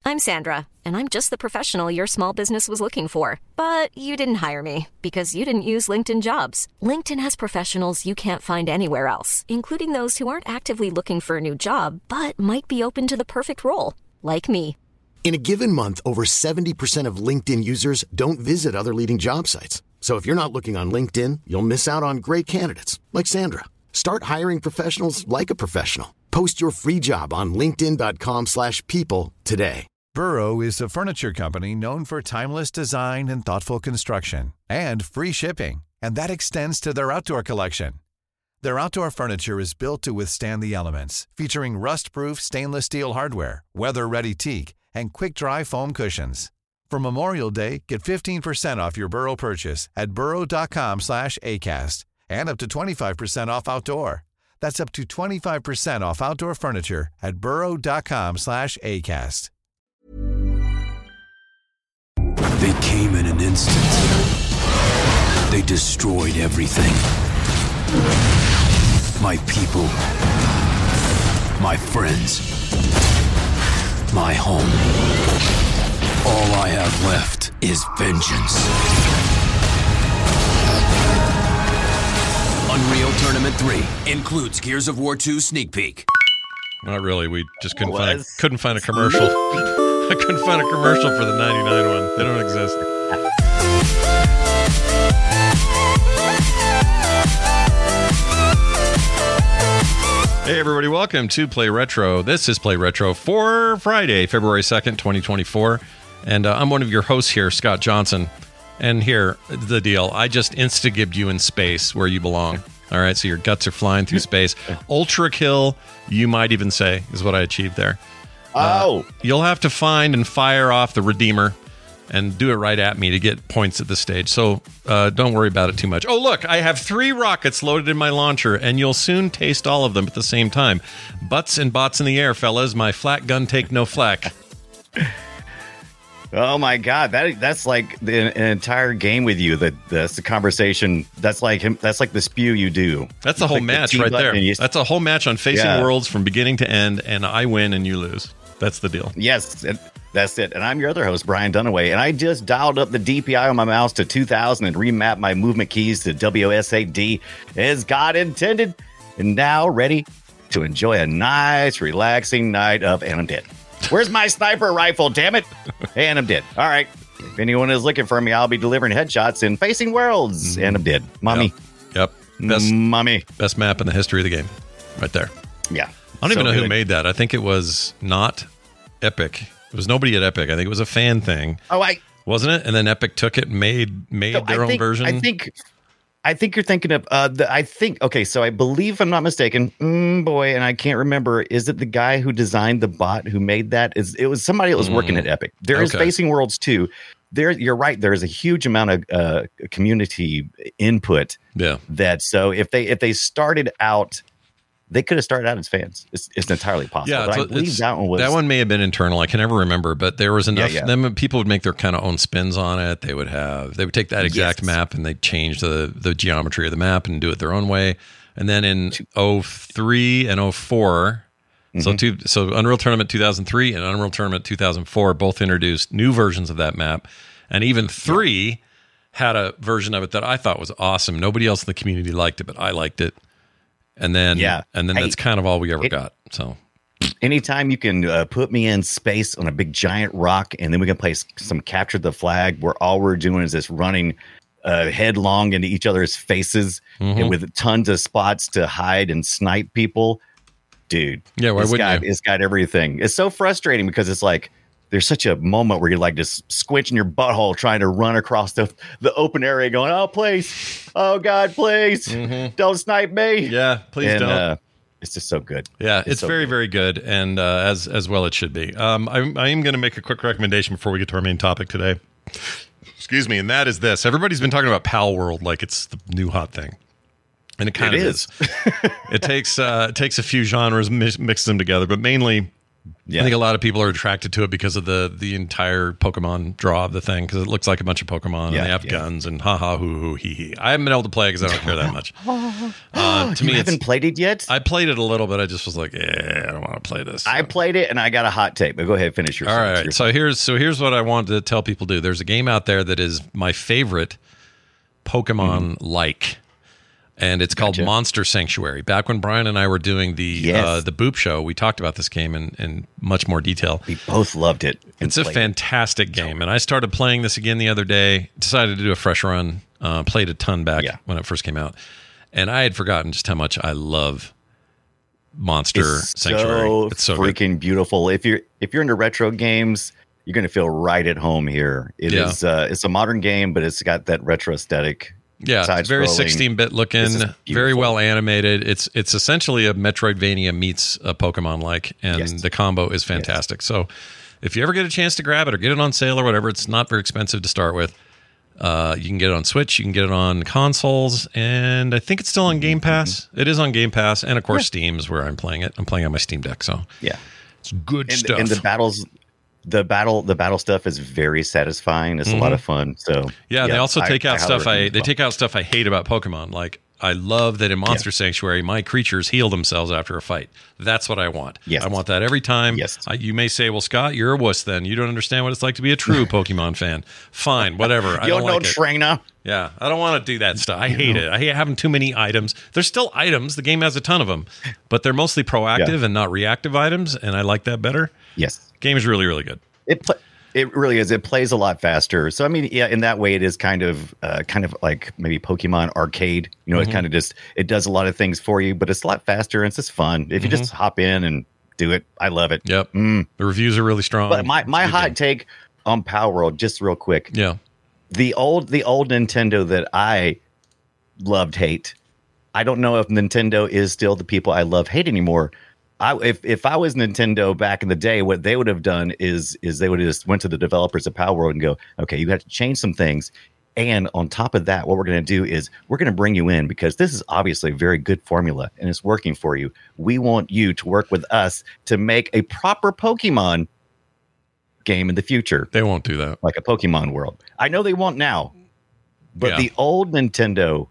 I'm Sandra, and I'm just the professional your small business was looking for. But you didn't hire me because you didn't use LinkedIn Jobs. LinkedIn has professionals you can't find anywhere else, including those who aren't actively looking for a new job, but might be open to the perfect role, like me. In a given month, over 70% of LinkedIn users don't visit other leading job sites. So if you're not looking on LinkedIn, you'll miss out on great candidates like Sandra. Start hiring professionals like a professional. Post your free job on linkedin.com/people today. Burrow is a furniture company known for timeless design and thoughtful construction and free shipping, and that extends to their outdoor collection. Their outdoor furniture is built to withstand the elements, featuring rust-proof stainless steel hardware, weather-ready teak, and quick-dry foam cushions. For Memorial Day, get 15% off your Burrow purchase at burrow.com/ACAST and up to 25% off outdoor. That's up to 25% off outdoor furniture at burrow.com/ACAST. They came in an instant. They destroyed everything. My people. My friends. My home. All I have left is vengeance. Unreal Tournament 3 includes Gears of War 2 sneak peek. Not really. We just couldn't find a commercial. I couldn't find a commercial for the 99 one. They don't exist. Hey, everybody. Welcome to Play Retro. This is Play Retro for Friday, February 2nd, 2024. And I'm one of your hosts here, Scott Johnson. And here, the deal. I just insta-gibbed you in space where you belong. All right, so your guts are flying through space. Ultra kill, you might even say, is what I achieved there. You'll have to find and fire off the Redeemer and do it right at me to get points at this stage. So don't worry about it too much. Oh, look, I have 3 rockets loaded in my launcher, and you'll soon taste all of them at the same time. Butts and bots in the air, fellas. My flat gun take no flack. Oh my God, that's like an entire game with you. That's the conversation. That's like him. That's like the spew you do. That's the whole match right there. That's a whole match on Facing Worlds from beginning to end, and I win and you lose. That's the deal. Yes, that's it. And I'm your other host, Brian Dunaway, and I just dialed up the DPI on my mouse to 2000 and remapped my movement keys to WSAD as God intended, and now ready to enjoy a nice, relaxing night of And I'm Dead. Where's my sniper rifle, damn it? And I'm dead. All right. If anyone is looking for me, I'll be delivering headshots in Facing Worlds. And I'm dead. Mommy. Yep. Mommy. Best map in the history of the game. Right there. Yeah. I don't even know who made that. I think it was not Epic. It was nobody at Epic. I think it was a fan thing. Wasn't it? And then Epic took it and made their own version. I think you're thinking of okay, so I believe, if I'm not mistaken, and I can't remember, is it the guy who designed the bot who made that? It was somebody that was working at Epic. There is Facing Worlds 2. You're right, there is a huge amount of community input. Yeah. So if they started out, they could have started out as fans. It's entirely possible. Yeah, but I believe that one may have been internal. I can never remember, but there was enough. Then people would make their kind of own spins on it. They would take that exact map and they'd change the geometry of the map and do it their own way. And then in 03 and 04, so Unreal Tournament 2003 and Unreal Tournament 2004 both introduced new versions of that map, and even 3 had a version of it that I thought was awesome. Nobody else in the community liked it, but I liked it. And then that's kind of all we ever got. So anytime you can put me in space on a big giant rock, and then we can play some Capture the Flag, where all we're doing is just running headlong into each other's faces and with tons of spots to hide and snipe people. Dude, yeah, why wouldn't you? It's got everything. It's so frustrating because it's like there's such a moment where you're like just squinching your butthole trying to run across the open area going, oh, please. Oh, God, please. Don't snipe me. Yeah, please don't. It's just so good. Yeah, it's so very, very good. And as well it should be. I am going to make a quick recommendation before we get to our main topic today. Excuse me. And that is this. Everybody's been talking about Pal World like it's the new hot thing. And it kind of is. It takes a few genres, mixes them together, but mainly Yeah. I think a lot of people are attracted to it because of the entire Pokemon draw of the thing, because it looks like a bunch of Pokemon and they have guns and ha ha hoo hoo hee hee. I haven't been able to play it because I don't care that much. To me, haven't played it yet? I played it a little bit. I just was like, I don't want to play this. I played it and I got a hot take, but go ahead, finish your. All right. So here's what I wanted to tell people to do. There's a game out there that is my favorite Pokemon like. And it's called Monster Sanctuary. Back when Brian and I were doing the Boop Show, we talked about this game in much more detail. We both loved it. It's a fantastic game. And I started playing this again the other day, decided to do a fresh run, played a ton back when it first came out. And I had forgotten just how much I love Monster Sanctuary. It's so freaking beautiful. If you're into retro games, you're going to feel right at home here. It's a modern game, but it's got that retro aesthetic. Yeah, it's very 16-bit looking, very well animated. It's essentially a Metroidvania meets a Pokemon-like, and the combo is fantastic. So if you ever get a chance to grab it or get it on sale or whatever, it's not very expensive to start with. You can get it on Switch, you can get it on consoles, and I think it's still on Game Pass. It is on Game Pass, and of course Steam is where I'm playing it. I'm playing on my Steam Deck, so it's good stuff. And the battles... The battle stuff is very satisfying. It's a lot of fun. So they also take out stuff take out stuff I hate about Pokemon. Like I love that in Monster Sanctuary, my creatures heal themselves after a fight. That's what I want. I want that every time. You may say, "Well, Scott, you're a wuss. Then you don't understand what it's like to be a true Pokemon fan." Fine, whatever. I don't like it. Trainer. Yeah, I don't want to do that stuff. I hate it. I hate having too many items. There's still items. The game has a ton of them, but they're mostly proactive and not reactive items, and I like that better. Yes. Game is really, really good. It really is. It plays a lot faster. So I mean, in that way, it is kind of like maybe Pokemon Arcade. You know, it kind of it does a lot of things for you, but it's a lot faster and it's just fun. If you just hop in and do it, I love it. Yep. The reviews are really strong. But my hot take on Power World, just real quick. Yeah. The old Nintendo that I loved hate. I don't know if Nintendo is still the people I love hate anymore. If I was Nintendo back in the day, what they would have done is they would have just went to the developers of Power World and go, okay, you have to change some things. And on top of that, what we're going to do is we're going to bring you in because this is obviously a very good formula and it's working for you. We want you to work with us to make a proper Pokemon game in the future. They won't do that. Like a Pokemon world. I know they won't now, but the old Nintendo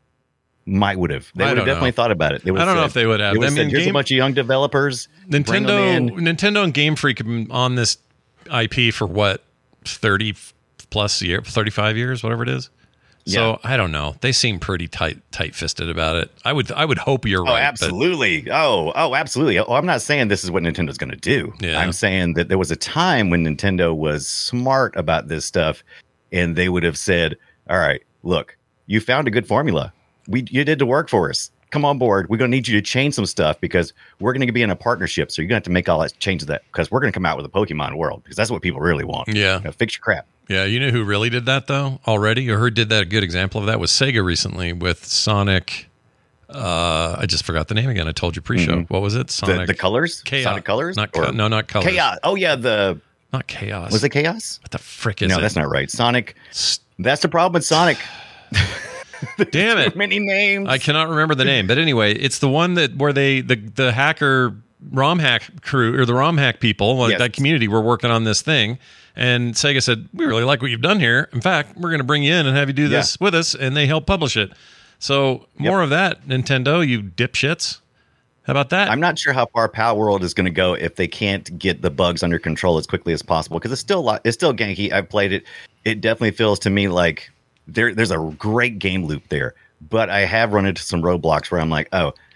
would have. They would have definitely thought about it. I don't know if they would have. I mean, here's a bunch of young developers. Nintendo and Game Freak have been on this IP for what, 30 plus years, 35 years, whatever it is. So I don't know. They seem pretty tight-fisted about it. I would hope you're right. Absolutely. Absolutely. Oh, I'm not saying this is what Nintendo's going to do. Yeah. I'm saying that there was a time when Nintendo was smart about this stuff, and they would have said, "All right, look, you found a good formula. You did the work for us. Come on board. We're going to need you to change some stuff because we're going to be in a partnership. So you're going to have to make all that change that because we're going to come out with a Pokemon world because that's what people really want. Yeah. Fix your crap." Yeah. You know who really did that though already, or who did that? A good example of that was Sega recently with Sonic. I just forgot the name again. I told you pre-show. What was it? Sonic. The colors? Chaos. Sonic Colors? Not colors. Chaos. Oh yeah. Not Chaos. Was it Chaos? What the frick is it? No, that's not right. Sonic. That's the problem with Sonic. Damn it! Too many names. I cannot remember the name, but anyway, it's the one where the hacker ROM hack crew or the ROM hack people, that community, were working on this thing, and Sega said, "We really like what you've done here. In fact, we're going to bring you in and have you do this with us," and they helped publish it. So more of that, Nintendo, you dipshits. How about that? I'm not sure how far Power World is going to go if they can't get the bugs under control as quickly as possible because it's still ganky. I've played it. It definitely feels to me like there's a great game loop there, but I have run into some roadblocks where I'm like,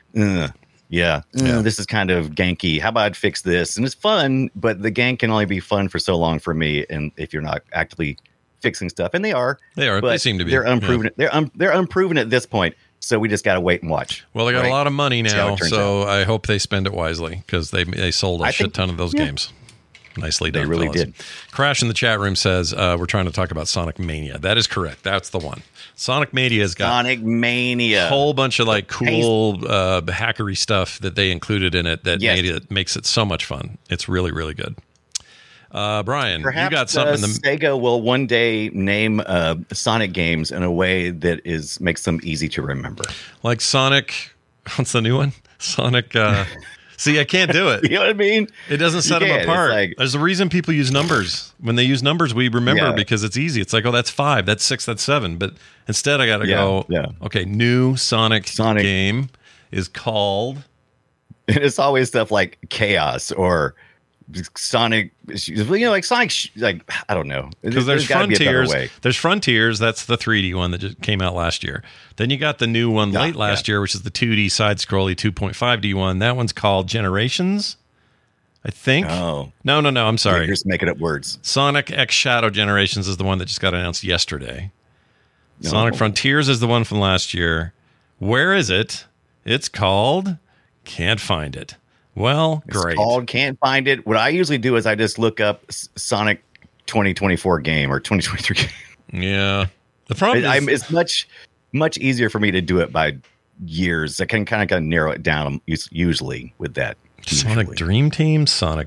this is kind of ganky. How about I fix this? And it's fun, but the gank can only be fun for so long for me. And if you're not actively fixing stuff, and they are. They seem to be. They're unproven. They're unproven at this point. So we just got to wait and watch. Well, they got a lot of money now, so I hope they spend it wisely because they sold a shit ton of those games. Nicely done. They really did. Crash in the chat room says we're trying to talk about Sonic Mania. That is correct. That's the one. Sonic Mania has got a whole bunch of like cool hackery stuff that they included in it that makes it so much fun. It's really, really good. Brian, perhaps you got something. Sega will one day name Sonic games in a way that makes them easy to remember. Like Sonic, what's the new one? Sonic See, I can't do it. You know what I mean? It doesn't set them apart. There's a reason people use numbers. When they use numbers, we remember because it's easy. It's like, oh, that's 5, that's 6, that's 7. But instead, I got to go, okay, new Sonic game is called. And it's always stuff like Chaos or Sonic, like Sonic, like, I don't know. Because there's Frontiers. There's Frontiers. That's the 3D one that just came out last year. Then you got the new one late last year, which is the 2D side-scrolly 2.5D one. That one's called Generations, I think. Oh. No. I'm sorry. You're just making up words. Sonic X Shadow Generations is the one that just got announced yesterday. Sonic Frontiers is the one from last year. Where is it? It's called... Can't find it. Well, great. It's called Can't Find It. What I usually do is I just look up Sonic 2024 game or 2023 game. Yeah. The problem is... It's much easier for me to do it by years. I can kind of narrow it down usually with that. Sonic Dream Team, Sonic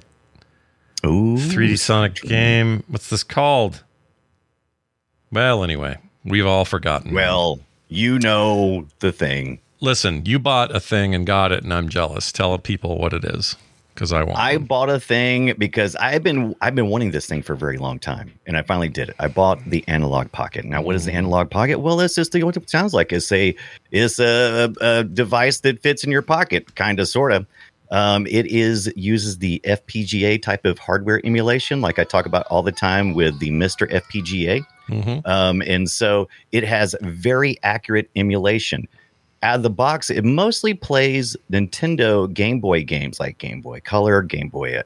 3D Sonic game. What's this called? Well, anyway, we've all forgotten. Well, you know the thing. Listen, you bought a thing and got it, and I'm jealous. Tell people what it is, because I want. I bought a thing because I've been wanting this thing for a very long time, and I finally did it. I bought the Analog Pocket. Now, what is the Analog Pocket? Well, that's just what it sounds like. It's a device that fits in your pocket, kind of, sort of. It uses the FPGA type of hardware emulation, like I talk about all the time with the Mr. FPGA. Mm-hmm. And so it has very accurate emulation. Out of the box, it mostly plays Nintendo Game Boy games like Game Boy Color, Game Boy,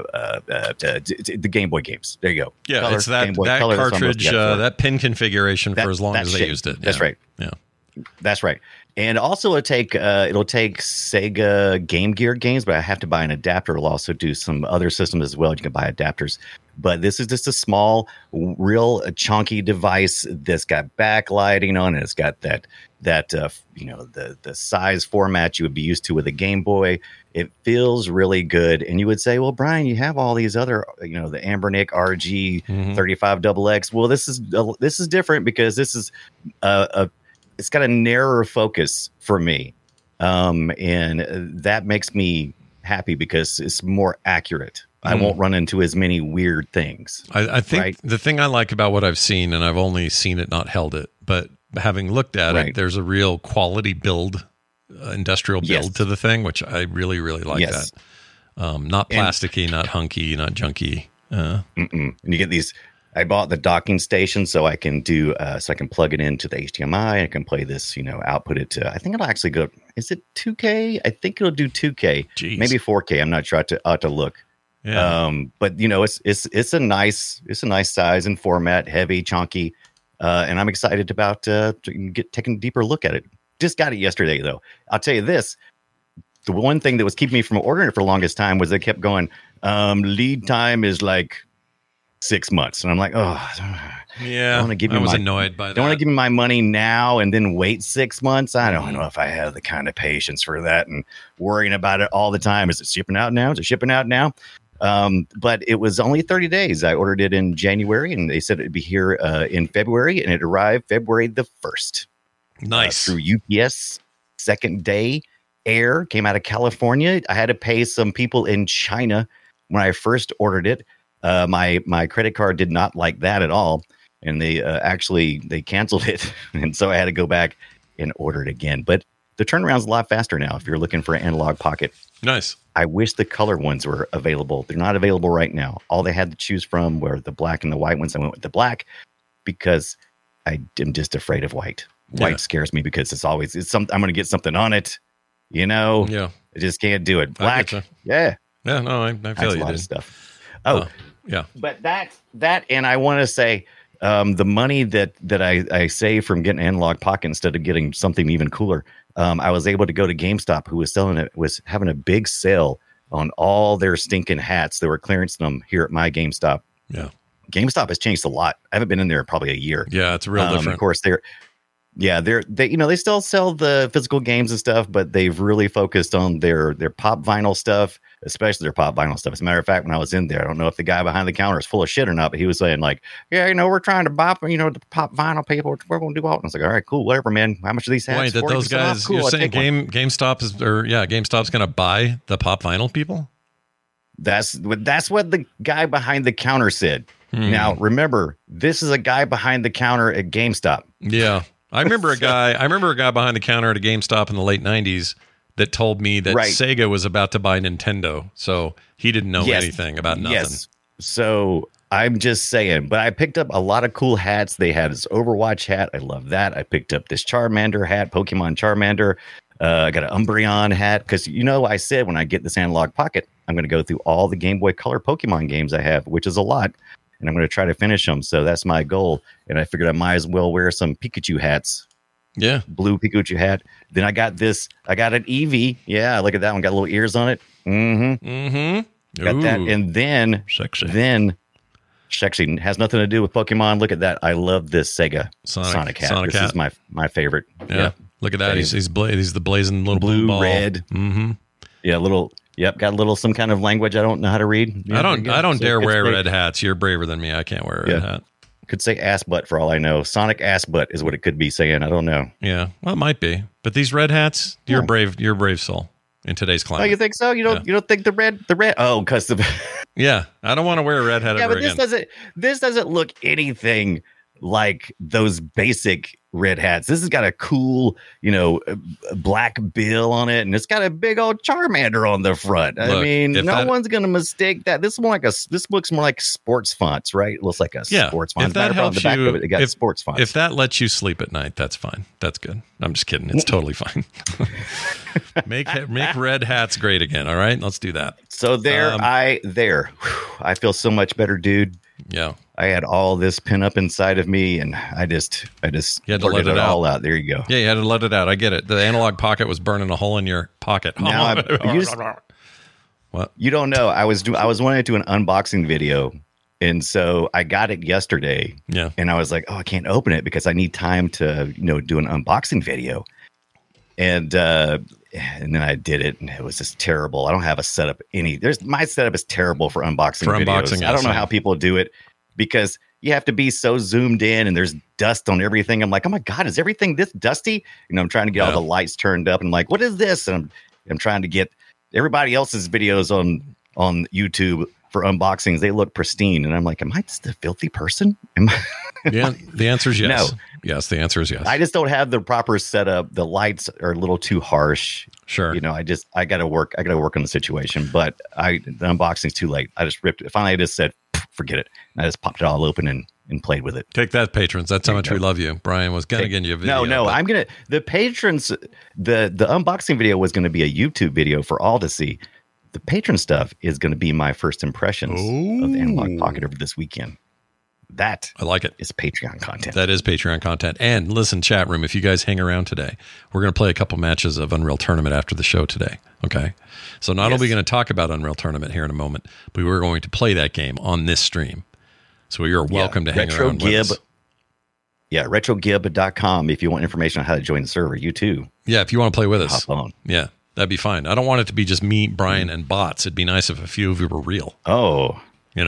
the Game Boy games. There you go. Yeah, Color, it's that Color, cartridge, that pin configuration for as long as they used it. That's right. Yeah, that's right. And also it'll take Sega Game Gear games, but I have to buy an adapter. It'll also do some other systems as well. You can buy adapters. But this is just a small, real chunky device that's got backlighting on it. It's got the size format you would be used to with a Game Boy. It feels really good. And you would say, well, Brian, you have all these other, the Anbernic RG 35XX. Well, this is different because this is it's got a narrower focus for me. And that makes me happy because it's more accurate. I won't run into as many weird things. I think the thing I like about what I've seen, and I've only seen it, not held it, but having looked at it, there's a real quality build, industrial build to the thing, which I really, really like that. Not plasticky, not hunky, not junky. And you get these. I bought the docking station so I can do so I can plug it into the HDMI. I can play this, output it to. I think it'll actually go. Is it 2K? I think it'll do 2K, maybe 4K. I'm not sure. I have to look. Yeah. But it's a nice size and format, heavy, chunky, and I'm excited about taking a deeper look at it. Just got it yesterday, though. I'll tell you this: the one thing that was keeping me from ordering it for the longest time was they kept going. Lead time is like 6 months, and I'm like, yeah. I was annoyed by that. Don't want to give me my money now and then wait 6 months. I don't know if I have the kind of patience for that and worrying about it all the time. Is it shipping out now? Is it shipping out now? But it was only 30 days. I ordered it in January, and they said it'd be here in February, and it arrived February the 1st. Nice. Through UPS, second day air, came out of California. I had to pay some people in China when I first ordered it. My credit card did not like that at all, and they canceled it, and so I had to go back and order it again. But the turnaround's a lot faster now if you're looking for an Analog Pocket. Nice. I wish the color ones were available. They're not available right now. All they had to choose from were the black and the white ones. I went with the black because I am just afraid of white. White scares me because I'm going to get something on it. Yeah. I just can't do it. Black. Yeah. Yeah. No, I feel that's you. A lot of stuff. Oh, yeah. But that, and I want to say, the money that I save from getting Analog Pocket instead of getting something even cooler, I was able to go to GameStop, who was having a big sale on all their stinking hats. They were clearancing them here at my GameStop. Yeah. GameStop has changed a lot. I haven't been in there probably a year. Yeah, it's real different. Of course, they still sell the physical games and stuff, but they've really focused on their pop vinyl stuff. especially their pop vinyl stuff. As a matter of fact, when I was in there, I don't know if the guy behind the counter is full of shit or not, but he was saying like, yeah, you know, we're trying to bop, you know, the pop vinyl people. We're going to do all. And I was like, all right, cool, whatever, man. How much are these hats? Wait, that those guys, cool, you're saying GameStop's going to buy the pop vinyl people? That's what the guy behind the counter said. Now, remember, this is a guy behind the counter at GameStop. Yeah. I remember a guy behind the counter at a GameStop in the late 90s that told me that Sega was about to buy Nintendo. So he didn't know anything about nothing. Yes. So I'm just saying, but I picked up a lot of cool hats. They had this Overwatch hat. I love that. I picked up this Charmander hat, Pokemon Charmander. I got an Umbreon hat because, you know, I said when I get this analog pocket, I'm going to go through all the Game Boy Color Pokemon games I have, which is a lot. And I'm going to try to finish them. So that's my goal. And I figured I might as well wear some Pikachu hats. Yeah. Blue Pikachu hat. Then I got this. I got an Eevee. Yeah. Look at that one. Got little ears on it. Mm-hmm. Mm-hmm. Got that. And then, sexy. Has nothing to do with Pokemon. Look at that. I love this Sega Sonic hat. This is my favorite. Yeah. Look at that. He's the blazing little blue ball. Red. Mm-hmm. Yeah. Little. Yep, got a little some kind of language I don't know how to read. Yeah, I don't dare wear red hats. You're braver than me. I can't wear a red hat. Could say ass butt for all I know. Sonic ass butt is what it could be saying. I don't know. Yeah, well, it might be. But these red hats, you're brave. You're a brave soul in today's climate. Oh, you think so? You don't think the red? Oh, because the yeah. I don't want to wear a red hat ever again. This doesn't look anything like those basic red hats. This has got a cool, you know, black bill on it, and it's got a big old Charmander on the front. Look, I mean, one's going to mistake that. This looks more like sports fonts, right? It looks like a sports font. If that helps you, it got sports fonts. If that lets you sleep at night, that's fine. That's good. I'm just kidding. It's totally fine. Make red hats great again. All right, let's do that. So I feel so much better, dude. Yeah. I had all this pin up inside of me, and I just you had to let it all out. There you go. Yeah, you had to let it out. I get it. The analog pocket was burning a hole in your pocket. What? You don't know. I was wanting to do an unboxing video, and so I got it yesterday. Yeah, and I was like, oh, I can't open it because I need time to do an unboxing video, and then I did it, and it was just terrible. I don't have a setup. My setup is terrible for unboxing videos. I don't know how people do it. Because you have to be so zoomed in and there's dust on everything. I'm like, oh my God, is everything this dusty? I'm trying to get all the lights turned up and I'm like, what is this? And I'm trying to get everybody else's videos on YouTube for unboxings. They look pristine. And I'm like, am I just a filthy person? Yeah, the answer is yes. No. Yes, the answer is yes. I just don't have the proper setup. The lights are a little too harsh. Sure. I got to work on the situation, but the unboxing's too late. I just ripped it. Finally, I just said, forget it. I just popped it all open and played with it. Take that, patrons. That's how much we love you. Brian was going to get you a video. No, I'm going to, the patrons, the unboxing video was going to be a YouTube video for all to see. The patron stuff is going to be my first impressions of the Analog Pocket over this weekend. That I like it. Is Patreon content. That is Patreon content. And listen, chat room, if you guys hang around today, we're going to play a couple matches of Unreal Tournament after the show today. Okay. So not only are we going to talk about Unreal Tournament here in a moment, but we're going to play that game on this stream. So you're welcome to hang around with us. Yeah, retrogib.com if you want information on how to join the server. You too. Yeah, if you want to play with us. Hop on. Yeah, that'd be fine. I don't want it to be just me, Brian, and bots. It'd be nice if a few of you were real. Oh.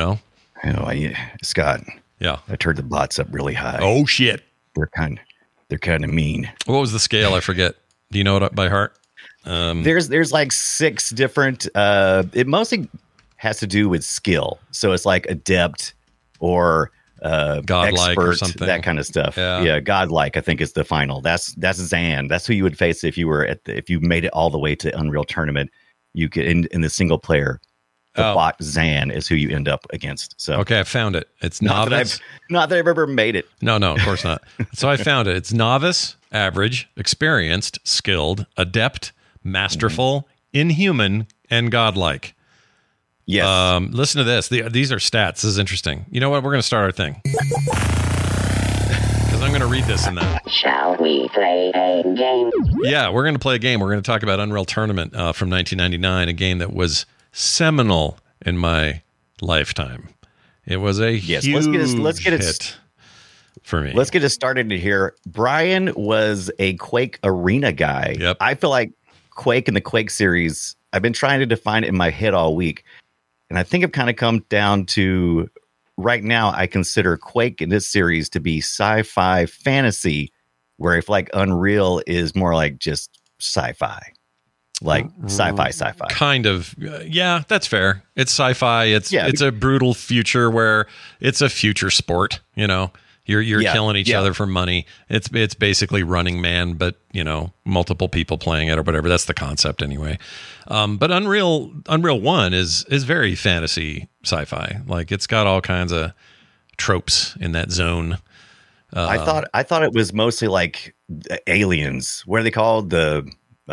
Scott. Yeah. I turned the bots up really high. Oh, shit. They're kind of mean. What was the scale? I forget. Do you know it by heart? There's like 6 different. It mostly has to do with skill. So it's like adept or godlike expert, or something. That kind of stuff. Yeah, godlike. I think is the final. That's Zan. That's who you would face if you were if you made it all the way to Unreal Tournament. You could in the single player. The bot Zan is who you end up against. So okay, I found it. It's novice. Not that I've ever made it. No, of course not. So I found it. It's novice, average, experienced, skilled, adept, masterful, inhuman, and godlike. Yes. Listen to this. These are stats. This is interesting. You know what? We're going to start our thing. Because I'm going to read this in that. Shall we play a game? Yeah, we're going to play a game. We're going to talk about Unreal Tournament from 1999, a game that was seminal in my lifetime. It was a huge hit for me. Let's get it started here. Brian was a Quake Arena guy. Yep. I feel like Quake and the Quake series, I've been trying to define it in my head all week. And I think I've kind of come down to right now, I consider Quake in this series to be sci-fi fantasy, where if like Unreal is more like just sci-fi. Like sci-fi. Kind of. Yeah, that's fair. It's sci-fi. It's a brutal future where it's a future sport, you know. You're killing each other for money. It's basically Running Man, but you know, multiple people playing it or whatever. That's the concept anyway. But Unreal 1 is very fantasy sci-fi. Like it's got all kinds of tropes in that zone. I thought it was mostly like Aliens. What are they called? They're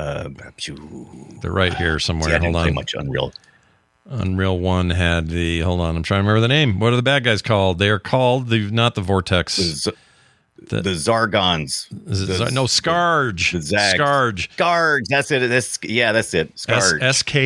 right here somewhere. See, I didn't Hold play on. much Unreal. Unreal 1 had the, hold on, I'm trying to remember the name. What are the bad guys called? They are called not the Vortex. The Zargons. Scourge. The Zags. Scourge. That's it. That's it. Scourge.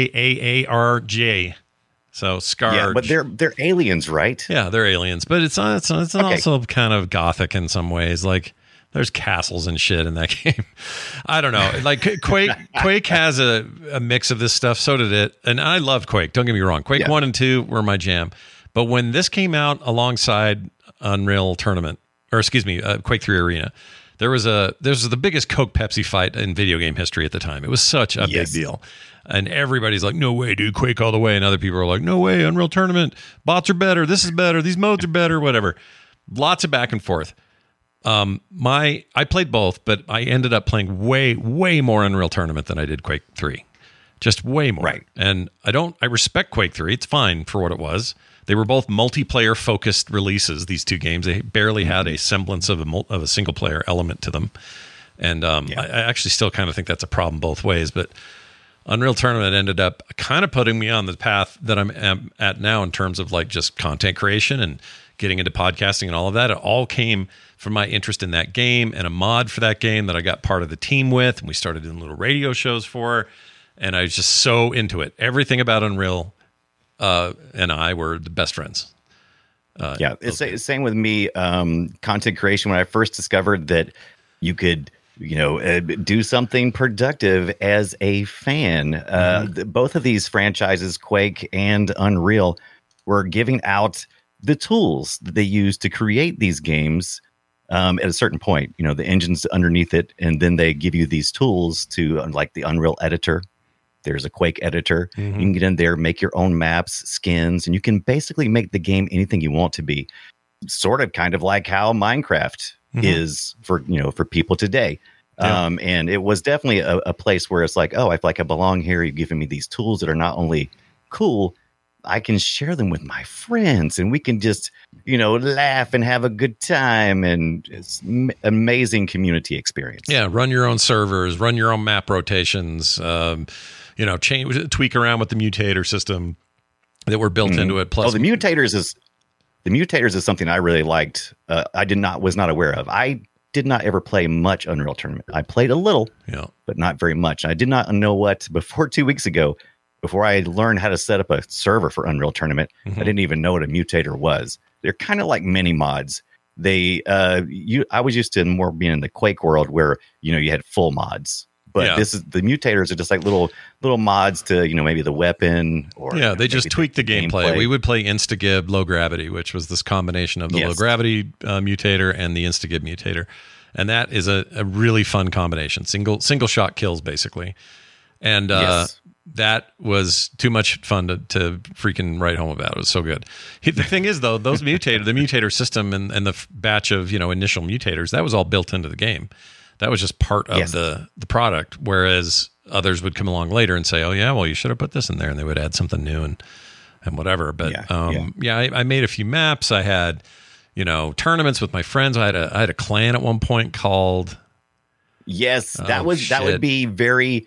Skaarj. So Scourge. Yeah, but they're aliens, right? Yeah, they're aliens. But it's also kind of gothic in some ways. Like there's castles and shit in that game. I don't know. Like Quake has a mix of this stuff. So did it. And I loved Quake. Don't get me wrong. Quake 1 and 2 were my jam. But when this came out alongside Unreal Tournament, or excuse me, Quake 3 Arena, there was the biggest Coke Pepsi fight in video game history at the time. It was such a big deal. And everybody's like, no way, dude, Quake all the way. And other people are like, no way, Unreal Tournament. Bots are better. This is better. These modes are better, whatever. Lots of back and forth. I played both, but I ended up playing way more Unreal Tournament than I did Quake 3. Just way more. Right. And I respect Quake 3. It's fine for what it was. They were both multiplayer focused releases, these two games. They barely had a semblance of a single player element to them. And I actually still kind of think that's a problem both ways, but Unreal Tournament ended up kind of putting me on the path that I'm at now in terms of like just content creation and getting into podcasting and all of that. It all came from my interest in that game and a mod for that game that I got part of the team with. And we started doing little radio shows for, and I was just so into it. Everything about Unreal and I were the best friends. It's the same with me. Content creation, when I first discovered that you could do something productive as a fan. Both of these franchises, Quake and Unreal, were giving out the tools that they use to create these games at a certain point. The engine's underneath it, and then they give you these tools to, like the Unreal editor. There's a Quake editor. You can get in there, make your own maps, skins, and you can basically make the game anything you want to be. Sort of kind of like how Minecraft is for people today. And it was definitely a place where it's like, oh, I feel like I belong here. You've given me these tools that are not only cool, I can share them with my friends, and we can just, laugh and have a good time. And it's amazing community experience. Yeah. Run your own servers, run your own map rotations, tweak around with the mutator system that were built into it. Plus, the mutators is something I really liked. Was not aware of. I did not ever play much Unreal Tournament. I played a little, but not very much. I did not know before 2 weeks ago, before I learned how to set up a server for Unreal Tournament, I didn't even know what a mutator was. They're kind of like mini mods. I was used to more being in the Quake world where, you had full mods. But the mutators are just like little mods to, maybe the weapon or they just tweak the gameplay. We would play Instagib Low Gravity, which was this combination of the Low Gravity mutator and the Instagib mutator. And that is a really fun combination. Single shot kills basically. And that was too much fun to freaking write home about. It was so good. The thing is though, the mutator system and the batch of, initial mutators, that was all built into the game. That was just part of the product, whereas others would come along later and say, oh, yeah, well, you should have put this in there, and they would add something new and whatever. But, I made a few maps. I had, tournaments with my friends. I had a clan at one point called... Yes, that would be very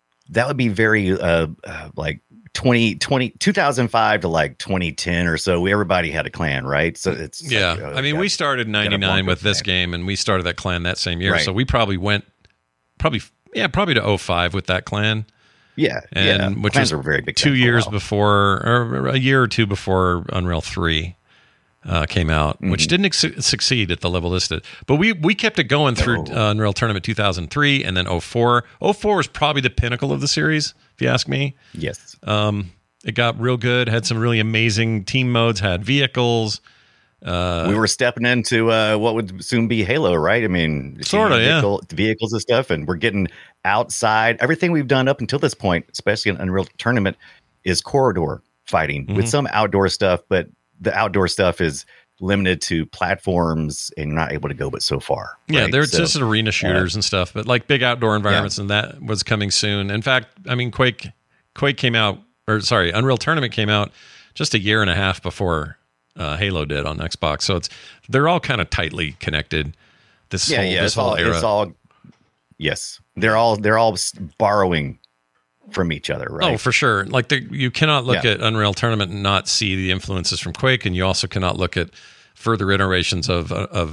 like 2005 to like 2010 or so. Everybody had a clan, right? So it's we started in 99 with this game, and we started that clan that same year. Right. So we probably went probably to 05 with that clan. Which Clans was were very big 2 years before, or a year or two before Unreal 3. came out, which didn't succeed at the level listed. But we kept it going through Unreal Tournament 2003 and then 04. 04 was probably the pinnacle of the series, if you ask me. Yes. It got real good, had some really amazing team modes, had vehicles. We were stepping into what would soon be Halo, right? I mean, sort of, vehicles and stuff, and we're getting outside. Everything we've done up until this point, especially in Unreal Tournament, is corridor fighting with some outdoor stuff, but the outdoor stuff is limited to platforms and you're not able to go but so far. Yeah, right? they're just arena shooters and stuff, but like big outdoor environments, and that was coming soon. In fact, I mean, Quake came out, Unreal Tournament came out just a year and a half before Halo did on Xbox. So they're all kind of tightly connected. This whole era. Yes, they're all borrowing from each other, right? Oh, for sure. Like you cannot look at Unreal Tournament and not see the influences from Quake, and you also cannot look at further iterations of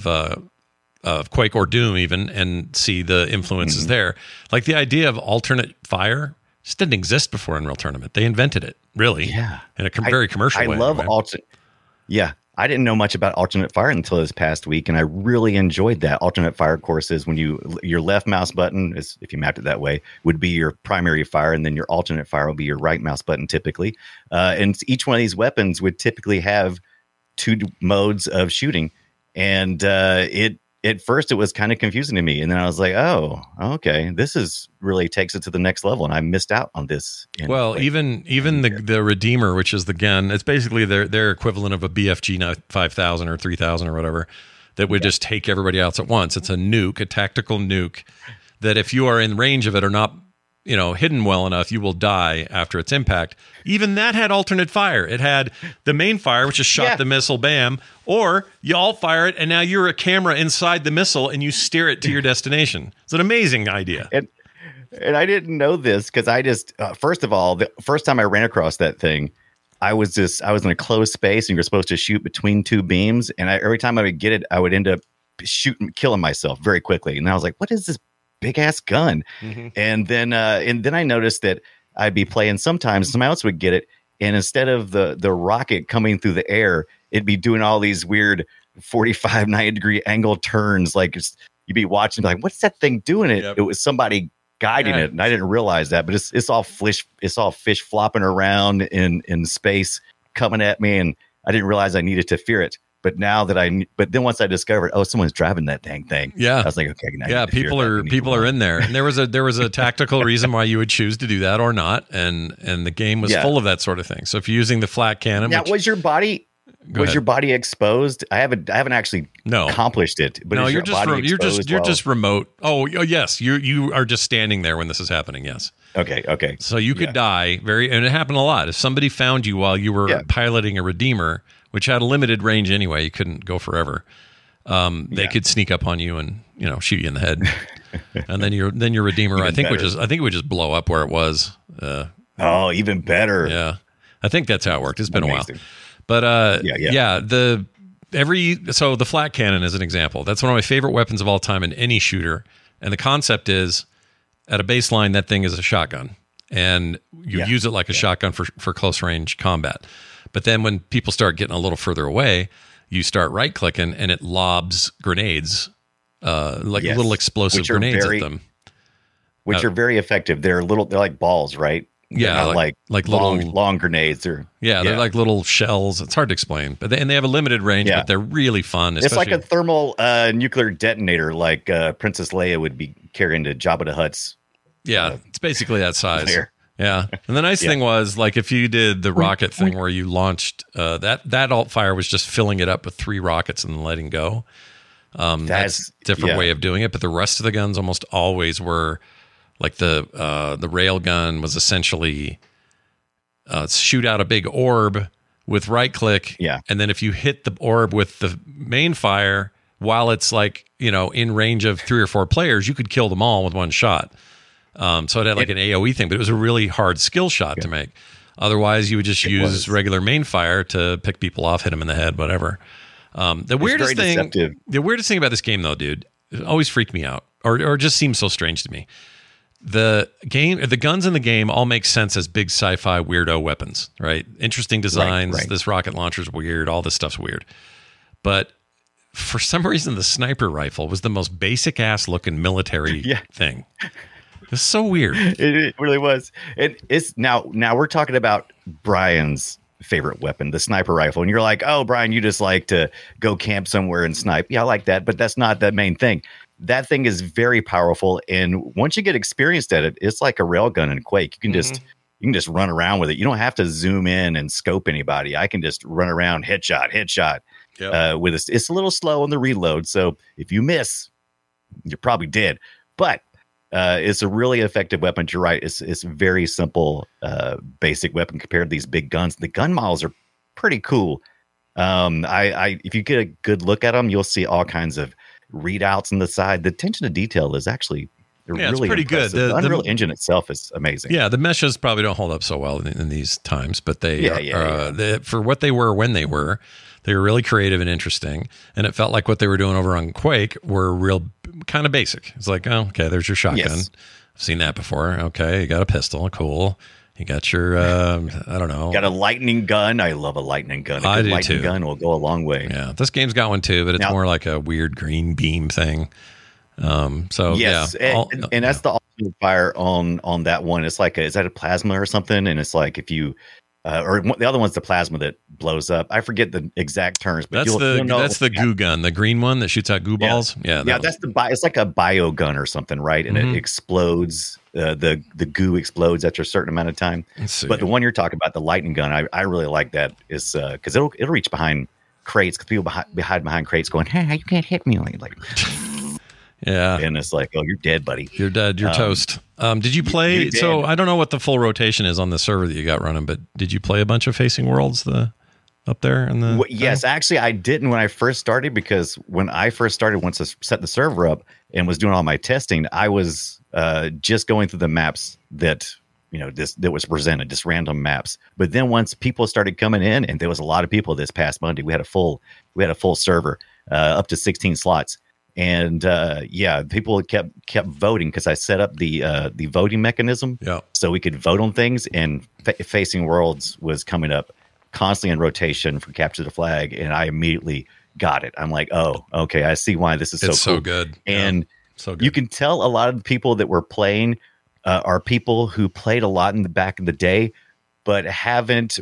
Quake or Doom even and see the influences there. Like the idea of alternate fire just didn't exist before Unreal Tournament. They invented it, really, in a very commercial way. I love alternate. Yeah, I didn't know much about alternate fire until this past week, and I really enjoyed that. Alternate fire, of course, is when your left mouse button, is if you mapped it that way, would be your primary fire, and then your alternate fire will be your right mouse button typically. And each one of these weapons would typically have two modes of shooting, and at first it was kind of confusing to me, and then I was like, oh, okay, this is really takes it to the next level, and I missed out on this. Well, even the Redeemer, which is the gun, it's basically their equivalent of a BFG 5000 or 3000 or whatever, that would just take everybody out at once. It's a nuke, a tactical nuke, that if you are in range of it or not, hidden well enough, you will die after its impact. Even that had alternate fire. It had the main fire, which just shot the missile, bam, or you alt fire it, and now you're a camera inside the missile, and you steer it to your destination. It's an amazing idea. And I didn't know this because I just, first of all, the first time I ran across that thing, I was in a closed space, and you're supposed to shoot between two beams, and every time I would get it, I would end up killing myself very quickly. And I was like, what is this big ass gun? And then I noticed that I'd be playing sometimes, somebody else would get it, and instead of the rocket coming through the air, it'd be doing all these weird 45 90-degree angle turns. Like you'd be watching, be like, what's that thing doing? It was somebody guiding it, and I didn't realize that. But it's all fish flopping around in space coming at me, and I didn't realize I needed to fear it. But then once I discovered, someone's driving that dang thing. Yeah, I was like, okay, now people are in there, and there was a tactical reason why you would choose to do that or not, and the game was full of that sort of thing. So if you're using the flat cannon, now was your body exposed? I haven't actually accomplished it. But no, you're just remote. Oh yes, you are just standing there when this is happening. Yes. Okay. So you could die and it happened a lot. If somebody found you while you were piloting a Redeemer, which had a limited range anyway, you couldn't go forever. They could sneak up on you and shoot you in the head, and then your Redeemer, I think it would just blow up where it was. Even better. Yeah, I think that's how it worked. It's been amazing. A while, but the flat cannon is an example. That's one of my favorite weapons of all time in any shooter, and the concept is at a baseline that thing is a shotgun, and you use it like a shotgun for close range combat. But then when people start getting a little further away, you start right clicking and it lobs grenades, little explosive grenades at them, which are very effective. They're like balls, right? Yeah, like long grenades. They're like little shells. It's hard to explain, but they have a limited range, but they're really fun. It's like a thermal nuclear detonator, like Princess Leia would be carrying to Jabba the Hutt's. Yeah, it's basically that size. Layer. Yeah, and the nice thing was, like, if you did the rocket thing where you launched that alt fire was just filling it up with 3 rockets and then letting go. That's a different way of doing it, but the rest of the guns almost always were like the rail gun was essentially shoot out a big orb with right click, and then if you hit the orb with the main fire while it's like in range of 3 or 4 players, you could kill them all with one shot. So it had like an AoE thing, but it was a really hard skill shot to make. Otherwise, you would just use regular main fire to pick people off, hit them in the head, whatever. The weirdest thing about this game, though, dude, it always freaked me out, or just seems so strange to me. The guns in the game all make sense as big sci-fi weirdo weapons, right? Interesting designs. Right. This rocket launcher's weird. All this stuff's weird. but for some reason, the sniper rifle was the most basic ass looking military thing. It's so weird. It really was. It's now we're talking about Brian's favorite weapon, the sniper rifle. And you're like, oh, Brian, you just like to go camp somewhere and snipe. Yeah, I like that, but that's not the main thing. That thing is very powerful, and once you get experienced at it, it's like a railgun in Quake. You can just run around with it. You don't have to zoom in and scope anybody. I can just run around, headshot. Yep. With this, it's a little slow on the reload, so if you miss, you're probably dead. But it's a really effective weapon. You're right. It's very simple, basic weapon compared to these big guns. The gun models are pretty cool. If you get a good look at them, you'll see all kinds of readouts on the side. The attention to detail is actually really it's pretty impressive. good. The Unreal Engine itself is amazing. Yeah, the meshes probably don't hold up so well in these times, but they for what they were when they were really creative and interesting. And it felt like what they were doing over on Quake were real kind of basic. It's like, oh, okay, there's your shotgun. Yes. I've seen that before. Okay, you got a pistol. Cool. You got your, I don't know. Got a lightning gun. I love a lightning gun. I do lightning too. Gun will go a long way. Yeah, this game's got one too, but it's more like a weird green beam thing. So yes, yeah, and that's the ultimate fire on that one. It's like is that a plasma or something? And it's like if you or the other one's the plasma that blows up. I forget the exact terms, but that's the goo gun, the green one that shoots out goo balls. Yeah, that's it's like a bio gun or something, right? And it explodes. The goo explodes after a certain amount of time. But the one you're talking about, the lightning gun, I really like that. Is because it'll reach behind crates. Because people hide behind crates, going, "Hey, you can't hit me!" Like. Yeah. And it's like, oh, you're dead, buddy. You're dead. You're toast. Did you play? So I don't know what the full rotation is on the server that you got running, but did you play a bunch of Facing Worlds up there? Yes, actually, I didn't when I first started, because when I first started, once I set the server up and was doing all my testing, I was just going through the maps that that was presented, just random maps. But then once people started coming in, and there was a lot of people this past Monday, we had a full server, up to 16 slots. And people kept voting because I set up the voting mechanism, so we could vote on things. And Facing Worlds was coming up constantly in rotation for Capture the Flag, and I immediately got it. I'm like, oh, okay, I see why this is so good. And so good. You can tell a lot of the people that were playing are people who played a lot in the back in the day, but haven't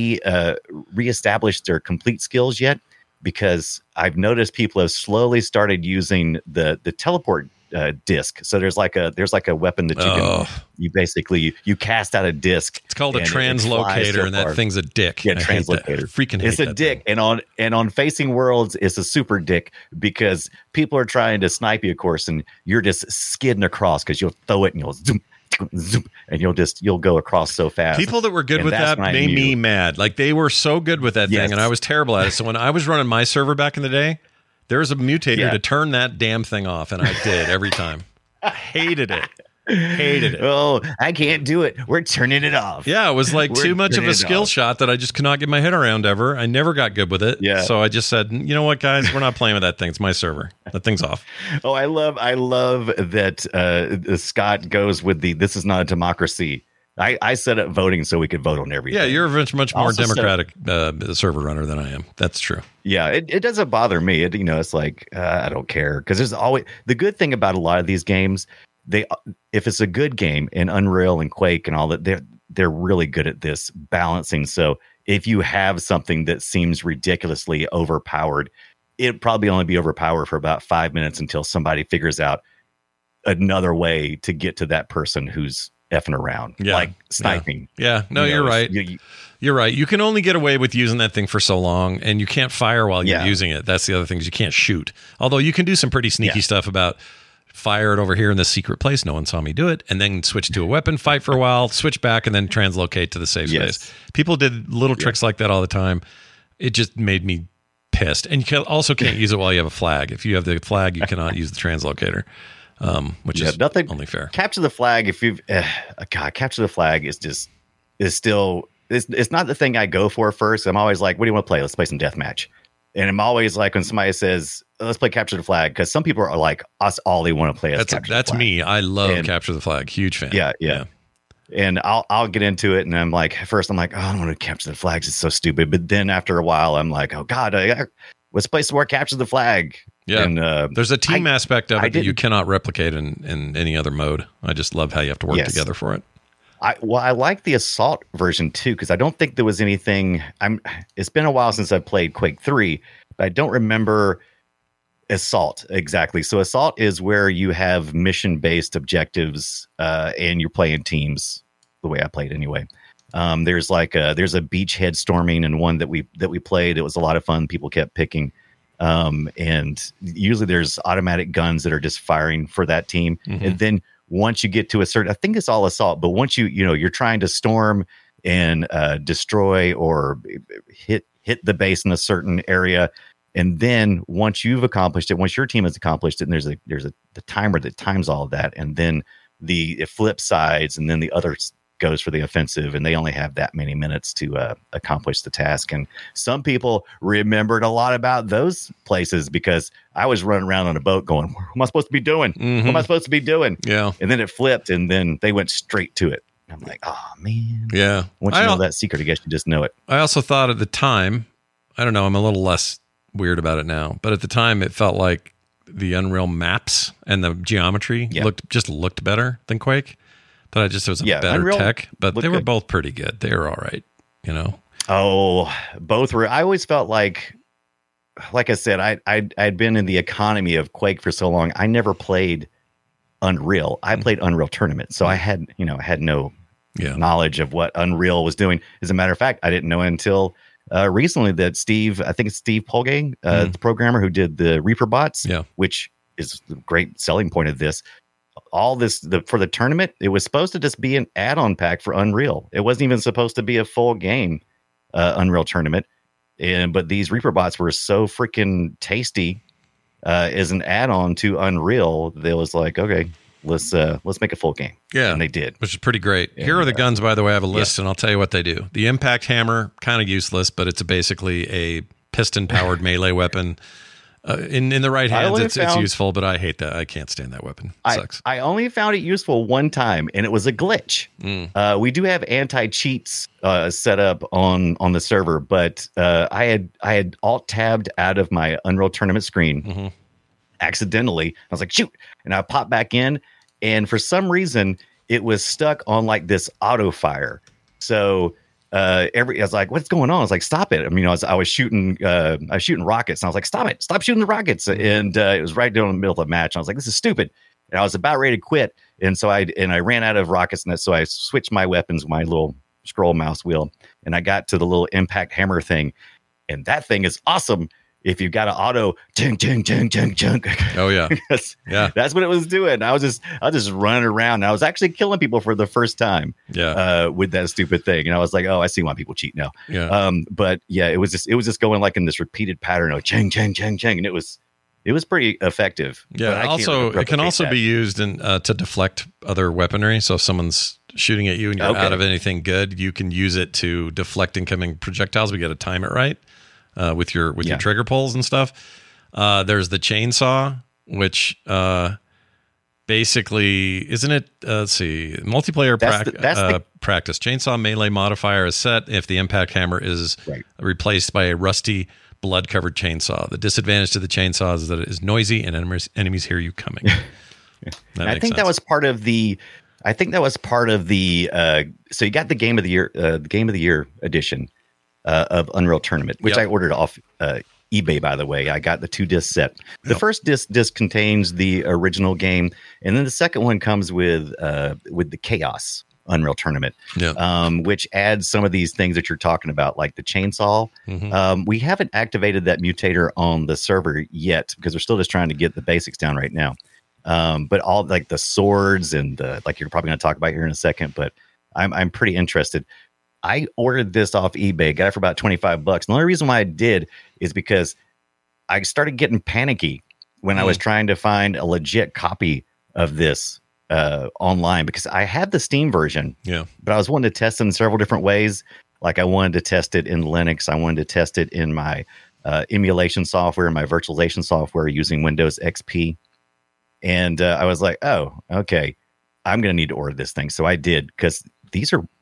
reestablished their complete skills yet. Because I've noticed people have slowly started using the teleport disc. So there's like a weapon that you basically cast out a disc. It's called a translocator, and that thing's a dick. Yeah, translocator. Freaking hate it's a dick, thing. and on Facing Worlds, it's a super dick because people are trying to snipe you, of course, and you're just skidding across because you'll throw it and you'll zoom. And you'll go across so fast. People that were good with that made me mad. Like they were so good with that thing, and I was terrible at it. So when I was running my server back in the day, there was a mutator to turn that damn thing off, and I did every time. I hated it. Oh, I can't do it. We're turning it off. Yeah, it was like too much of a skill shot that I just could not get my head around ever. I never got good with it. Yeah. So I just said, you know what, guys, we're not playing with that thing. It's my server. That thing's off. Oh, I love that Scott goes with this is not a democracy. I set up voting so we could vote on everything. Yeah, you're a much more democratic server runner than I am. That's true. Yeah, it doesn't bother me. It's like I don't care, because there's always the good thing about a lot of these games. If it's a good game in Unreal and Quake and all that, they're really good at this balancing. So if you have something that seems ridiculously overpowered, it'd probably only be overpowered for about 5 minutes until somebody figures out another way to get to that person who's effing around, like sniping. Yeah. No, you're right. You're right. You can only get away with using that thing for so long, and you can't fire while you're using it. That's the other thing, is you can't shoot. Although you can do some pretty sneaky stuff about fire it over here in this secret place. No one saw me do it. And then switch to a weapon, fight for a while, switch back, and then translocate to the safe space. People did little tricks like that all the time. It just made me pissed. And you also can't use it while you have a flag. If you have the flag, you cannot use the translocator, which is only fair. Capture the Flag, if you've Capture the Flag is still it's not the thing I go for first. I'm always like, what do you want to play? Let's play some deathmatch. And I'm always like, when somebody says, let's play Capture the Flag, because some people are like, us all they want to play is Capture the Flag. That's me. I love Capture the Flag. Huge fan. Yeah. And I'll get into it, and I'm like, first I'm like, oh, I don't want to capture the flags. It's so stupid. But then after a while, I'm like, oh God, let's play some more Capture the Flag. Yeah, and, there's a team aspect of it that you didn't- cannot replicate in any other mode. I just love how you have to work Yes. together for it. I like the Assault version too, because I don't think there was anything. It's been a while since I played Quake 3, but I don't remember Assault exactly. So Assault is where you have mission-based objectives, and you're playing teams. The way I played anyway. There's there's a beachhead storming, and one that we played. It was a lot of fun. People kept picking, and usually there's automatic guns that are just firing for that team, and then. Once you get to a certain, I think it's all Assault, but once you're trying to storm and destroy or hit the base in a certain area, and then once you've accomplished it, once your team has accomplished it, and there's the timer that times all of that, and then it flips sides, and then the other goes for the offensive, and they only have that many minutes to accomplish the task. And some people remembered a lot about those places because I was running around on a boat going, what am I supposed to be doing? What am I supposed to be doing? Yeah. And then it flipped, and then they went straight to it. And I'm like, oh, man. Yeah. Once you know that secret, I guess you just know it. I also thought at the time, I don't know, I'm a little less weird about it now, but at the time it felt like the Unreal maps and the geometry looked better than Quake. But it was a better Unreal tech, but they were good. both pretty good. They were all right, Oh, both were. I always felt like I said, I'd been in the economy of Quake for so long. I never played Unreal. I played Unreal Tournament, so I had no knowledge of what Unreal was doing. As a matter of fact, I didn't know until recently that I think it's Steve Polgay, the programmer who did the Reaper bots, which is the great selling point of this. All this for the tournament, it was supposed to just be an add-on pack for Unreal. It wasn't even supposed to be a full game Unreal Tournament. But these Reaper bots were so freaking tasty as an add-on to Unreal. They was like, okay, let's make a full game. Yeah, and they did, which is pretty great. And here are the guns, by the way. I have a list, and I'll tell you what they do. The Impact Hammer, kind of useless, but it's basically a piston-powered melee weapon. In the right hands, it's useful, but I hate that. I can't stand that weapon. It sucks. I only found it useful one time, and it was a glitch. We do have anti-cheats set up on the server, but I had alt-tabbed out of my Unreal Tournament screen accidentally. I was like, shoot, and I popped back in, and for some reason, it was stuck on like this auto fire. So I was like, what's going on? I was like, stop it. I mean, I was shooting rockets, and I was like, stop shooting the rockets. And it was right down in the middle of the match. And I was like, this is stupid. And I was about ready to quit. And so I ran out of rockets. And so I switched my weapons, my little scroll mouse wheel, and I got to the little Impact Hammer thing. And that thing is awesome. If you've got an auto chunk. Oh yeah. That's what it was doing. I was just running around. I was actually killing people for the first time. With that stupid thing. And I was like, oh, I see why people cheat now. Yeah. But yeah, it was just going like in this repeated pattern of chang. And it was pretty effective. Yeah. It can also be used to deflect other weaponry. So if someone's shooting at you and you're out of anything good, you can use it to deflect incoming projectiles. We got to time it right. With your trigger pulls and stuff. There's the chainsaw, which basically, isn't it? Let's see, multiplayer practice. Chainsaw melee modifier is set if the Impact Hammer is replaced by a rusty, blood-covered chainsaw. The disadvantage to the chainsaw is that it is noisy and enemies hear you coming. I think that was part of the. So you got the Game of the Year edition. Of Unreal Tournament, which I ordered off eBay, by the way. I got the 2-disc set. The first disc contains the original game, and then the second one comes with the Chaos Unreal Tournament, which adds some of these things that you're talking about, like the chainsaw. We haven't activated that mutator on the server yet because we're still just trying to get the basics down right now. But all like the swords and like you're probably going to talk about here in a second, but I'm pretty interested. I ordered this off eBay, got it for about $25. The only reason why I did is because I started getting panicky when I was trying to find a legit copy of this online, because I had the Steam version, but I was wanting to test it in several different ways. Like I wanted to test it in Linux. I wanted to test it in my emulation software, my virtualization software using Windows XP. And I was like, oh, okay, I'm going to need to order this thing. So I did, because these are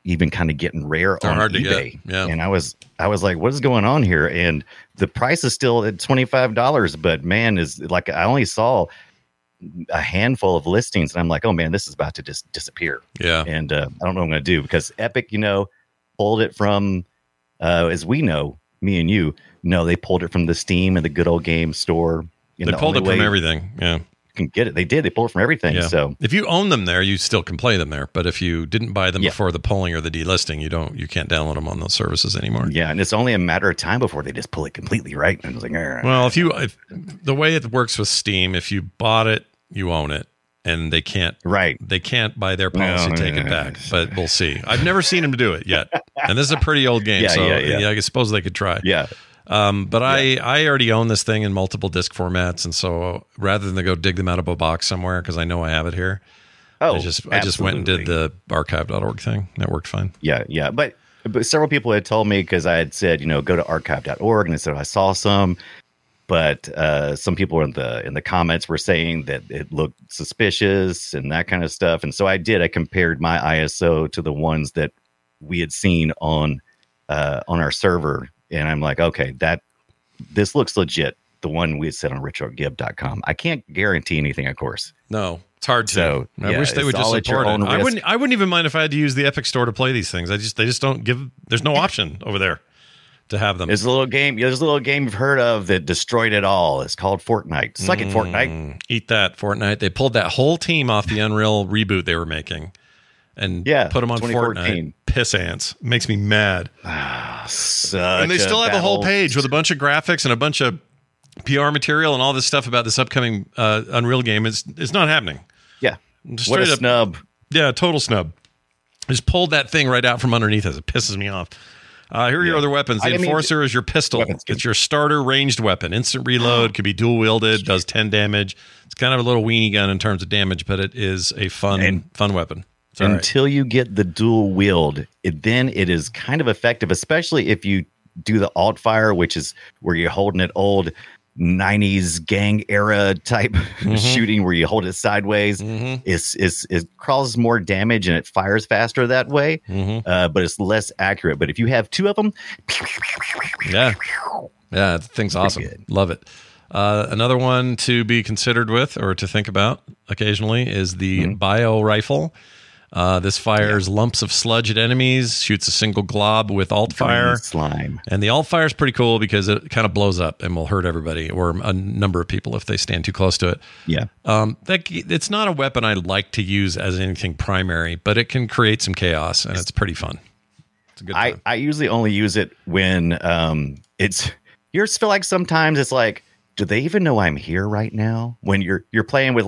even kind of getting rare They're on hard to eBay. get. Yeah. And I was like, what is going on here? And the price is still at $25, but man, is like, I only saw a handful of listings and I'm like, oh man, this is about to just disappear. Yeah. And I don't know what I'm going to do because Epic, pulled it from, as we know, me and you know, they pulled it from the Steam and the good old game store. They pulled it from everything. Yeah. Can get it. They did. They pulled it from everything. Yeah. So if you own them there, you still can play them there. But if you didn't buy them before the pulling or the delisting, you can't download them on those services anymore. Yeah, and it's only a matter of time before they just pull it completely, right? And I was like, well, if the way it works with Steam, if you bought it, you own it, and they can't by their policy take it back. But we'll see. I've never seen them do it yet, and this is a pretty old game, I suppose they could try. Yeah. But I already own this thing in multiple disc formats, and so rather than go dig them out of a box somewhere because I know I have it here, I just went and did the archive.org thing. That worked fine. Yeah. But several people had told me because I had said, go to archive.org, and I said I saw some, but some people in the comments were saying that it looked suspicious and that kind of stuff, and so I compared my ISO to the ones that we had seen on our server. And I'm like, okay, this looks legit. The one we said on RichardGibb.com. I can't guarantee anything, of course. No, it's hard to. So, I wish they would just support it. I wouldn't even mind if I had to use the Epic Store to play these things. They just don't give. There's no option over there to have them. There's a little game. There's a little game you've heard of that destroyed it all. It's called Fortnite. Suck it, Fortnite. Eat that, Fortnite. They pulled that whole team off the Unreal reboot they were making. And put them on Fortnite. Piss ants. Makes me mad. And they still have a whole page with a bunch of graphics and a bunch of PR material and all this stuff about this upcoming Unreal game. It's not happening. Yeah. What a snub. Yeah, total snub. Just pulled that thing right out from underneath us. It pisses me off. Here are your other weapons. The Enforcer is your pistol. It's your starter ranged weapon. Instant reload, could be dual wielded, does 10 damage. It's kind of a little weenie gun in terms of damage, but it is a fun weapon. Until you get the dual wield, then it is kind of effective, especially if you do the alt fire, which is where you're holding it old 90s gang era type shooting where you hold it sideways. It causes more damage and it fires faster that way, but it's less accurate. But if you have two of them, the thing's awesome. Good. Love it. Another one to be considered with or to think about occasionally is the bio rifle. This fires lumps of sludge at enemies, shoots a single glob with alt fire. Slime. And the alt fire is pretty cool because it kind of blows up and will hurt everybody or a number of people if they stand too close to it. Yeah. It's not a weapon I like to use as anything primary, but it can create some chaos and it's pretty fun. It's a good time. I usually only use it when you just feel like sometimes it's like, do they even know I'm here right now? When you're playing with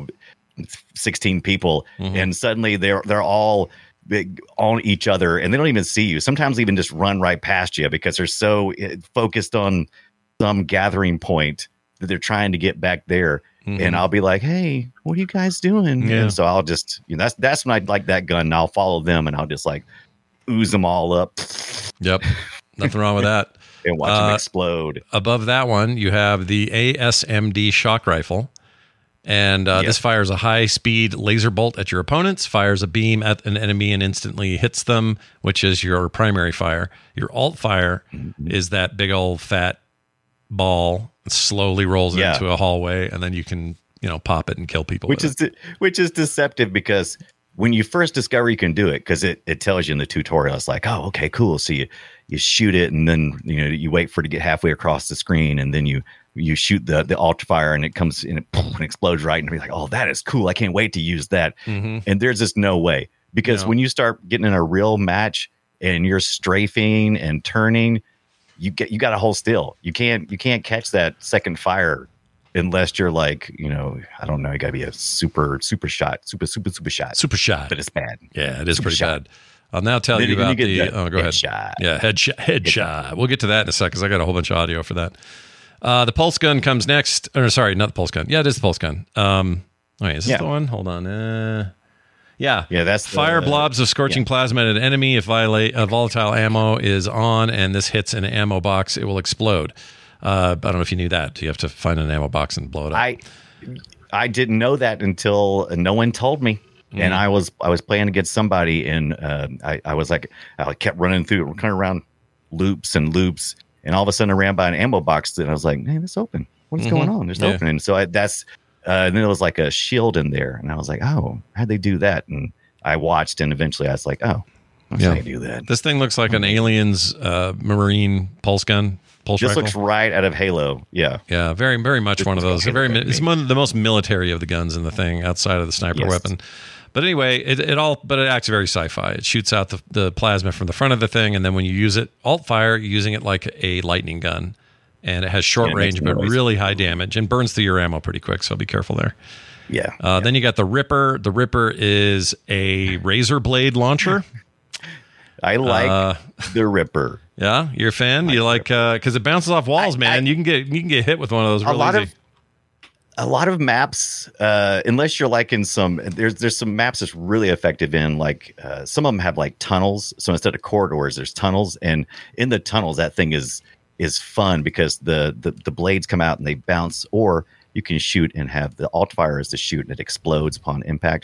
16 people and suddenly they're all on each other and they don't even see you. Sometimes they even just run right past you because they're so focused on some gathering point that they're trying to get back there. And I'll be like, hey, what are you guys doing? Yeah. And so I'll just, that's when I like that gun. And I'll follow them and I'll just ooze them all up. Yep. Nothing wrong with that. And watch them explode. Above that one, you have the ASMD shock rifle. And this fires a high-speed laser bolt at your opponents, fires a beam at an enemy and instantly hits them, which is your primary fire. Your alt fire is that big old fat ball that slowly rolls into a hallway, and then you can pop it and kill people. Which is deceptive because when you first discover you can do it, because it tells you in the tutorial, it's like, oh, okay, cool. So you shoot it, and then you wait for it to get halfway across the screen, and then you shoot the alt fire and it comes and it explodes right, and you're like, oh, that is cool. I can't wait to use that. And there's just no way, because when you start getting in a real match and you're strafing and turning, you got to hold still. You can't catch that second fire unless you're I don't know, you gotta be a super shot. Super shot. But it's bad. Yeah, it is pretty bad. I'll now tell you about go ahead. Shot. Yeah, headshot. We'll get to that in a sec because I got a whole bunch of audio for that. The pulse gun comes next. Or sorry, not the pulse gun. Yeah, it is the pulse gun. Wait, is this the one? Hold on. Yeah, that's fire blobs of scorching plasma at an enemy. If volatile ammo is on and this hits an ammo box, it will explode. I don't know if you knew that. You have to find an ammo box and blow it up. I didn't know that until no one told me. And I was playing against somebody, and I kept running through, kind of around loops, and all of a sudden I ran by an ammo box, and I was like, "Man, it's open. What is going on? There's opening." So and then there was like a shield in there, and I was like, "Oh, how'd they do that?" And I watched, and eventually I was like, "Oh, that's how you do that." This thing looks like an Aliens Marine pulse gun. This looks right out of Halo. Yeah. Yeah, very, very much one of those. It's one of the most military of the guns in the thing, outside of the sniper weapon. But anyway, it acts very sci-fi. It shoots out the plasma from the front of the thing, and then when you use it, alt fire, you're using it like a lightning gun. And it has short range, but really high damage, and burns through your ammo pretty quick, so be careful there. Yeah. Then you got the Ripper. The Ripper is a razor blade launcher. I like the Ripper. Yeah, you're a fan. You like because it bounces off walls, man. You can get hit with one of those real easy. A lot of maps, unless you're like in some, there's some maps that's really effective in, like some of them have like tunnels. So instead of corridors, there's tunnels, and in the tunnels, that thing is fun because the blades come out and they bounce, or you can shoot and have the alt fire is to shoot and it explodes upon impact.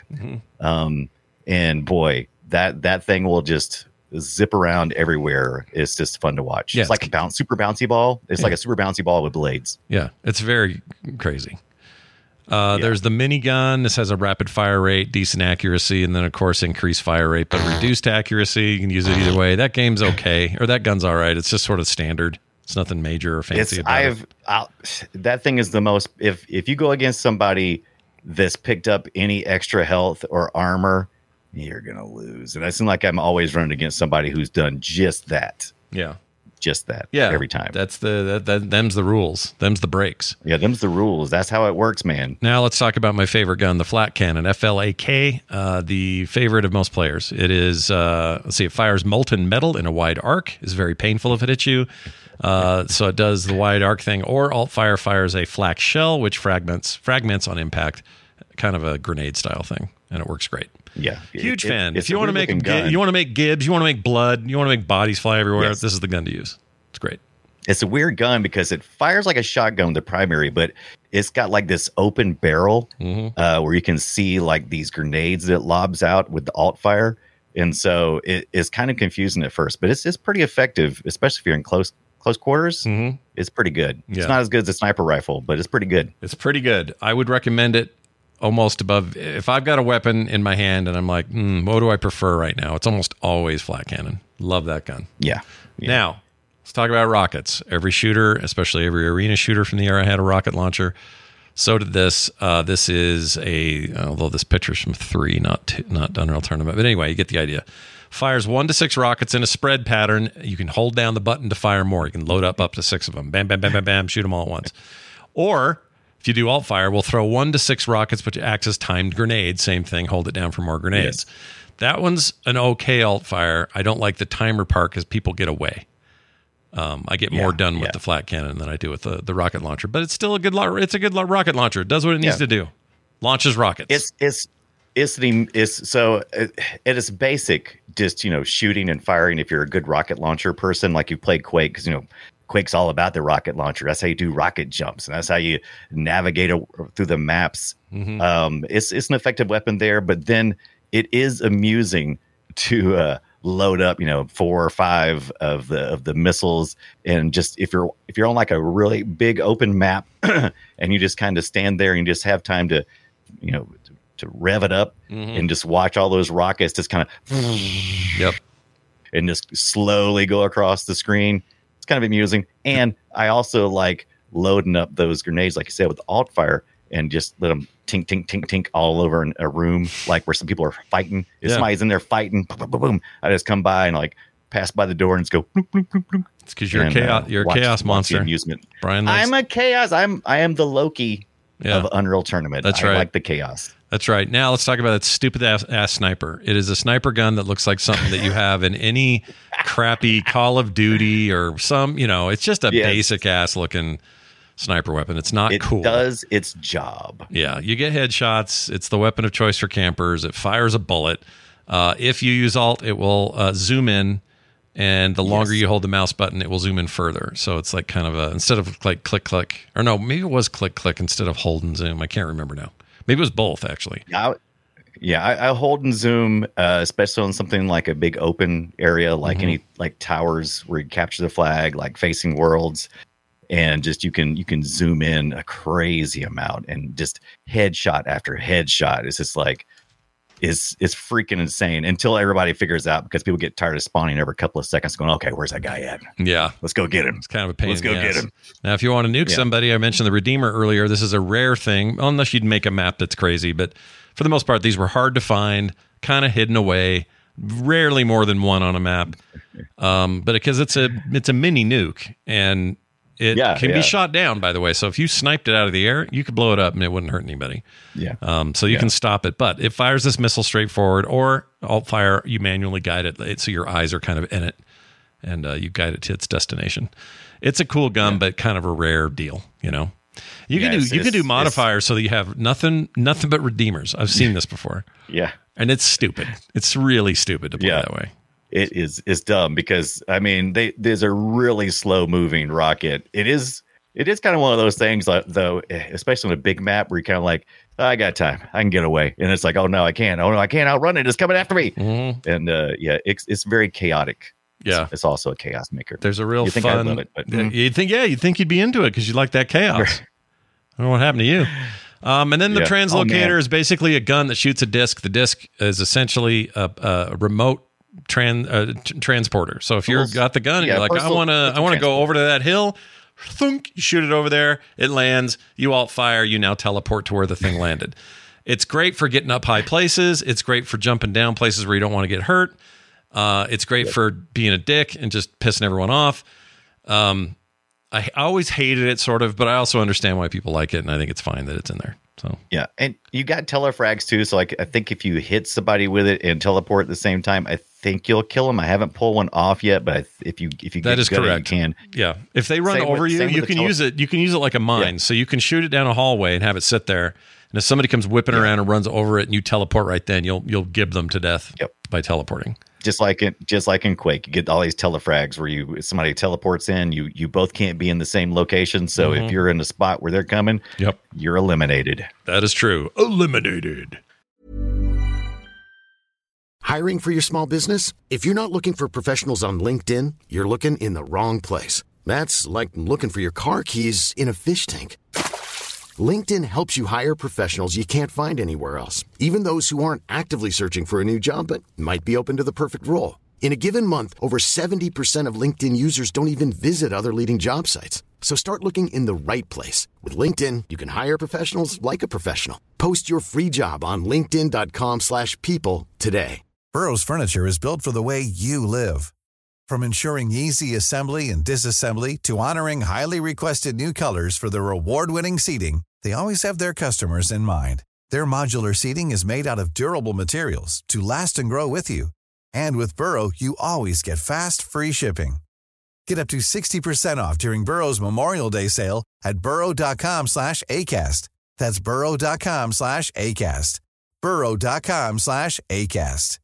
And boy, that thing will just zip around everywhere. It's just fun to watch. It's like a super bouncy ball. It's like a super bouncy ball with blades. Yeah, it's very crazy. There's the minigun. This has a rapid fire rate, decent accuracy, and then of course increased fire rate, but reduced accuracy. You can use it either way. That game's okay, or that gun's all right. It's just sort of standard. It's nothing major or fancy about it. That thing is the most. If you go against somebody that's picked up any extra health or armor, you're gonna lose. And I seem like I'm always running against somebody who's done just that. Yeah. Just that. Yeah. Every time. That's them's the rules. Them's the breaks. Yeah, them's the rules. That's how it works, man. Now let's talk about my favorite gun, the Flak Cannon, FLAK, the favorite of most players. It is, it fires molten metal in a wide arc. It's very painful if it hits you. So it does the wide arc thing, or alt fire fires a flak shell, which fragments on impact, kind of a grenade style thing, and it works great. Yeah, huge fan. If you want to make gibs, you want to make blood, you want to make bodies fly everywhere. Yes. This is the gun to use. It's great. It's a weird gun because it fires like a shotgun, the primary, but it's got like this open barrel where you can see like these grenades that it lobs out with the alt fire, and so it's kind of confusing at first, but it's pretty effective, especially if you're in close quarters. It's pretty good. Yeah. It's not as good as a sniper rifle, but it's pretty good. It's pretty good. I would recommend it. Almost above, if I've got a weapon in my hand and I'm like, what do I prefer right now? It's almost always Flak Cannon. Love that gun. Yeah. Now, let's talk about rockets. Every shooter, especially every arena shooter from the era, had a rocket launcher. So did this. This is although this picture's from 3, not Unreal Tournament. But anyway, you get the idea. Fires 1 to 6 rockets in a spread pattern. You can hold down the button to fire more. You can load up to 6 of them. Bam, bam, bam, bam, bam. Shoot them all at once. Or if you do alt fire, we'll throw 1 to 6 rockets, but it acts as timed grenades. Same thing, hold it down for more grenades. Yes. That one's an okay alt fire. I don't like the timer part because people get away. I get more done with the Flak Cannon than I do with the rocket launcher, but it's still a good rocket launcher. It does what it needs to do. Launches rockets. At its basic, just shooting and firing. If you're a good rocket launcher person, like you played Quake, because Quake's all about the rocket launcher. That's how you do rocket jumps, and that's how you navigate through the maps. It's an effective weapon there, but then it is amusing to load up, 4 or 5 of the missiles, and just if you're on like a really big open map, and you just kind of stand there and you just have time to, to rev it up and just watch all those rockets just kind of, and just slowly go across the screen. Kind of amusing. And I also like loading up those grenades, like you said, with alt fire, and just let them tink, tink, tink, tink all over in a room, like where some people are fighting. If somebody's in there fighting, boom, boom, boom, I just come by and like pass by the door and just go bloop, bloop, bloop, bloop. It's because you're a chaos monster. Amusement. Brian, I'm a chaos. I am the Loki of Unreal Tournament. That's right. I like the chaos. That's right. Now let's talk about that stupid ass sniper. It is a sniper gun that looks like something that you have in any crappy Call of Duty or some, it's just a basic ass looking sniper weapon. It's not cool. It does its job. Yeah. You get headshots. It's the weapon of choice for campers. It fires a bullet. If you use alt, it will zoom in, and the longer you hold the mouse button, it will zoom in further. So it's like kind of instead of like click, click, or no, maybe it was click, click instead of hold and zoom. I can't remember now. Maybe it was both, actually. Yeah, I hold and zoom, especially on something like a big open area, like any like towers where you capture the flag, like Facing Worlds, and just you can zoom in a crazy amount and just headshot after headshot. It's just like it's freaking insane until everybody figures out, because people get tired of spawning every couple of seconds, going, okay, where's that guy at? Yeah, let's go get him. It's kind of a pain. Let's go get him. Now, if you want to nuke somebody, I mentioned the Redeemer earlier. This is a rare thing, unless you'd make a map that's crazy, but for the most part, these were hard to find, kind of hidden away, rarely more than one on a map. But because it's a mini nuke, and it can be shot down, by the way. So if you sniped it out of the air, you could blow it up and it wouldn't hurt anybody. Yeah. So you can stop it, but it fires this missile straight forward, or alt fire, you manually guide it so your eyes are kind of in it, and you guide it to its destination. It's a cool gun, but kind of a rare deal, you know. You can do modifiers so that you have nothing but Redeemers. I've seen this before. Yeah. And it's stupid. It's really stupid to play that way. It's dumb, because I mean, there's a really slow moving rocket. It is kind of one of those things, though, especially on a big map where you're kind of like, oh, I got time, I can get away, and it's like, oh no, I can't outrun it. It's coming after me. Mm-hmm. And it's very chaotic. Yeah, it's also a chaos maker. There's a real fun. I love it, but you'd think you'd be into it because you like that chaos. I don't know what happened to you. And then the translocator is basically a gun that shoots a disc. The disc is essentially a remote transporter. So if you've got the gun and you're like, I want to go over to that hill, thunk, you shoot it over there, it lands, you alt fire, you now teleport to where the thing landed. It's great for getting up high places. It's great for jumping down places where you don't want to get hurt. It's great for being a dick and just pissing everyone off. I always hated it, sort of, but I also understand why people like it, and I think it's fine that it's in there. So yeah, and you got telefrags too. So like, I think if you hit somebody with it and teleport at the same time, I think you'll kill them. I haven't pulled one off yet, but if you that is correct, you can. Yeah, if they run over you, you can use it. You can use it like a mine. Yeah. So you can shoot it down a hallway and have it sit there. And if somebody comes whipping around and runs over it, and you teleport right then, you'll gib them to death by teleporting. Just like in Quake, you get all these telefrags where somebody teleports in, you both can't be in the same location. So if you're in a spot where they're coming, you're eliminated. That is true. Eliminated. Hiring for your small business? If you're not looking for professionals on LinkedIn, you're looking in the wrong place. That's like looking for your car keys in a fish tank. LinkedIn helps you hire professionals you can't find anywhere else, even those who aren't actively searching for a new job but might be open to the perfect role. In a given month, over 70% of LinkedIn users don't even visit other leading job sites. So start looking in the right place. With LinkedIn, you can hire professionals like a professional. Post your free job on linkedin.com/people today. Burrow's furniture is built for the way you live. From ensuring easy assembly and disassembly to honoring highly requested new colors for their award-winning seating, they always have their customers in mind. Their modular seating is made out of durable materials to last and grow with you. And with Burrow, you always get fast, free shipping. Get up to 60% off during Burrow's Memorial Day sale at burrow.com/ACAST. That's burrow.com/ACAST. burrow.com/ACAST.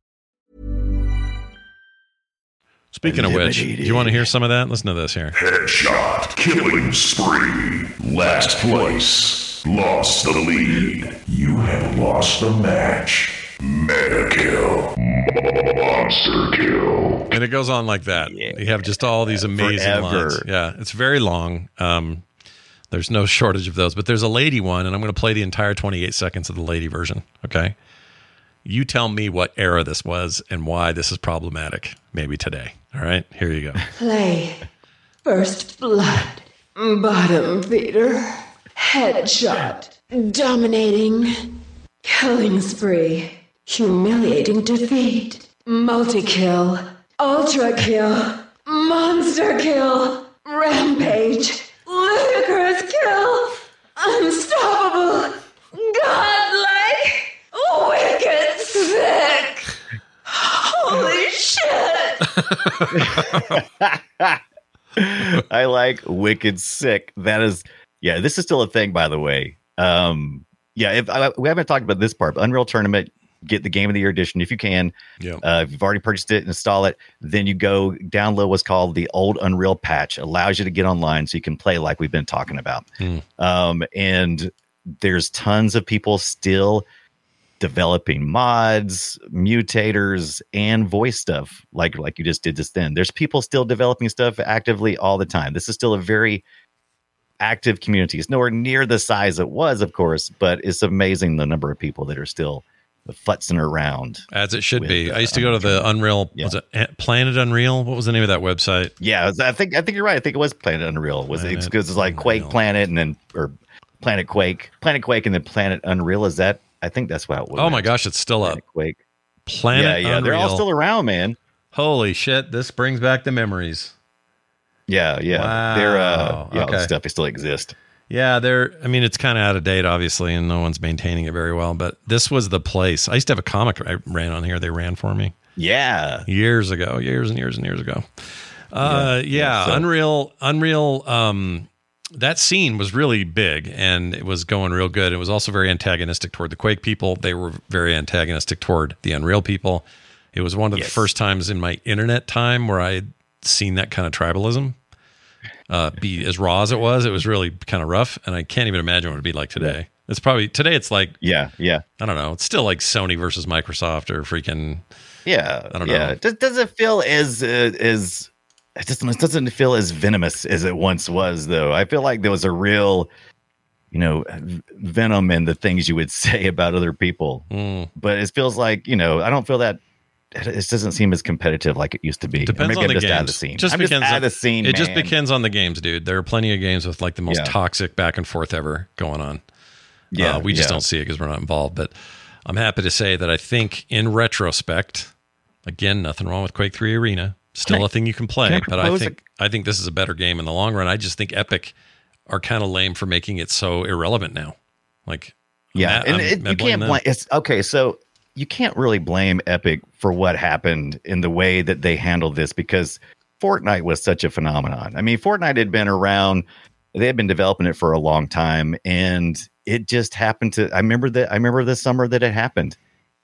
Speaking of which, do you want to hear some of that? Listen to this here. Headshot killing spree. Last place. Lost the lead. You have lost the match. Meta kill. Monster kill. And it goes on like that. Yeah. You have just all these amazing lines. Yeah, it's very long. There's no shortage of those. But there's a lady one, and I'm going to play the entire 28 seconds of the lady version. Okay? You tell me what era this was and why this is problematic, maybe today. All right, here you go. Play. First blood. Bottom feeder. Headshot. Dominating. Killing spree. Humiliating defeat. Multi-kill. Ultra kill. Monster kill. Rampage. Ludicrous kill. Unstoppable. Godlike. Wicked sick. Holy shit. I like wicked sick. That is, this is still a thing, by the way. We haven't talked about this part, but Unreal Tournament, get the Game of the Year edition if you can. If you've already purchased it, install it, then you go download what's called the old Unreal patch. Allows you to get online so you can play like we've been talking about. And there's tons of people still developing mods, mutators, and voice stuff like you just did just then. There's people still developing stuff actively all the time. This is still a very active community. It's nowhere near the size it was, of course, but it's amazing the number of people that are still futzing around. As it should be. I used to go to the Unreal, was it Planet Unreal? What was the name of that website? Yeah, I think you're right. I think it was Planet Unreal. It's like Quake Planet and then or Planet Quake, and then Planet Unreal. Is that? I think that's what it was. Oh my gosh, it's still Planet up. Quake. Planet Unreal. They're all still around, man. Holy shit, this brings back the memories. Yeah. Wow. They're okay. the stuff still exists. Yeah, it's kind of out of date, obviously, and no one's maintaining it very well. But this was the place. I used to have a comic I ran on here. They ran for me. Yeah. Years ago. Years and years and years ago. So. Unreal. That scene was really big, and it was going real good. It was also very antagonistic toward the Quake people. They were very antagonistic toward the Unreal people. It was one of the first times in my internet time where I had seen that kind of tribalism be as raw as it was. It was really kind of rough, and I can't even imagine what it would be like today. It's probably today. It's like I don't know. It's still like Sony versus Microsoft or freaking I don't know. Does it feel as it doesn't feel as venomous as it once was, though. I feel like there was a real venom in the things you would say about other people, but it feels like I don't feel that. It doesn't seem as competitive like it used to be. Depends on the games. Out of the scene. Just out of the scene. It just man. depends on the games, dude. There are plenty of games with like the most toxic back and forth ever going on. Yeah, we just don't see it because we're not involved. But I'm happy to say that I think in retrospect, again, nothing wrong with Quake 3 Arena. Still a thing you can play, but I think this is a better game in the long run. I just think Epic are kind of lame for making it so irrelevant now. Like, you can't blame. It's okay, so. You can't really blame Epic for what happened in the way that they handled this because Fortnite was such a phenomenon. I mean, Fortnite had been around, they had been developing it for a long time, and it just happened to. I remember the summer that it happened.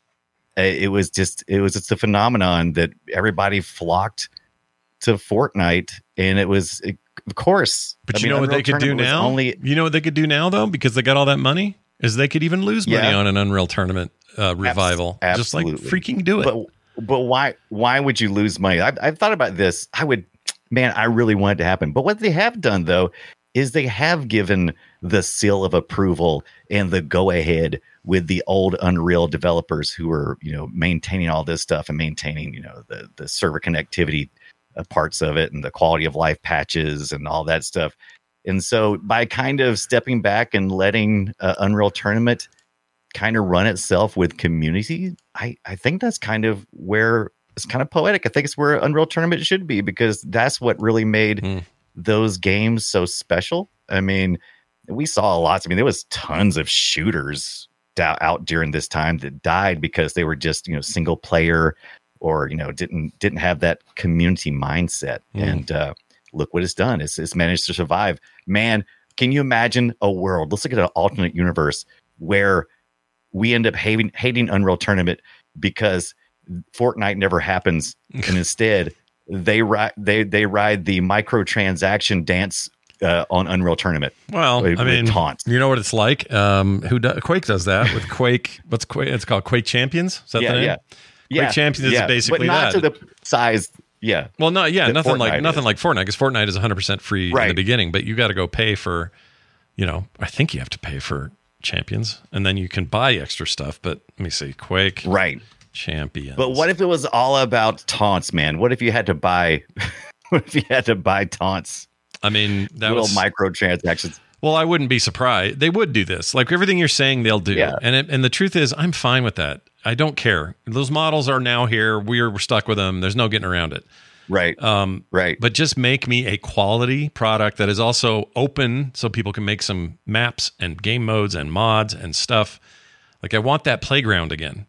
It was just a phenomenon that everybody flocked to Fortnite, and it was, of course. But you know what they could do now? You know what they could do now, though, because they got all that money, is they could even lose money on an Unreal Tournament. Revival. Just like freaking do it. But why would you lose money? I've thought about this. I really want it to happen. But what they have done though is they have given the seal of approval and the go ahead with the old Unreal developers who are maintaining all this stuff and maintaining the server connectivity parts of it and the quality of life patches and all that stuff. And so by kind of stepping back and letting Unreal Tournament kind of run itself with community, I think that's kind of where it's kind of poetic. I think it's where Unreal Tournament should be because that's what really made those games so special. I mean, we saw lots. I mean, there was tons of shooters out during this time that died because they were just single player or didn't have that community mindset. And look what it's done. It's managed to survive. Man, can you imagine a world? Let's look at an alternate universe where we end up hating Unreal Tournament because Fortnite never happens, and instead they ride the microtransaction dance on Unreal Tournament. Well, with taunts. You know what it's like. Quake does that with Quake. What's Quake? It's called Quake Champions. Is that the name? Quake Champions is basically but not that. to the size. Yeah. Well, nothing like Fortnite because Fortnite is 100% free in the beginning, but you got to go pay for. I think you have to pay for Champions, and then you can buy extra stuff. But let me see, Quake Champions. But what if it was all about taunts, man? What if you had to buy? What if you had to buy taunts? I mean, that little was microtransactions. Well, I wouldn't be surprised. They would do this. Like everything you're saying, they'll do. Yeah. And the truth is, I'm fine with that. I don't care. Those models are now here. We're stuck with them. There's no getting around it. Right. Right. But just make me a quality product that is also open so people can make some maps and game modes and mods and stuff. Like I want that playground again.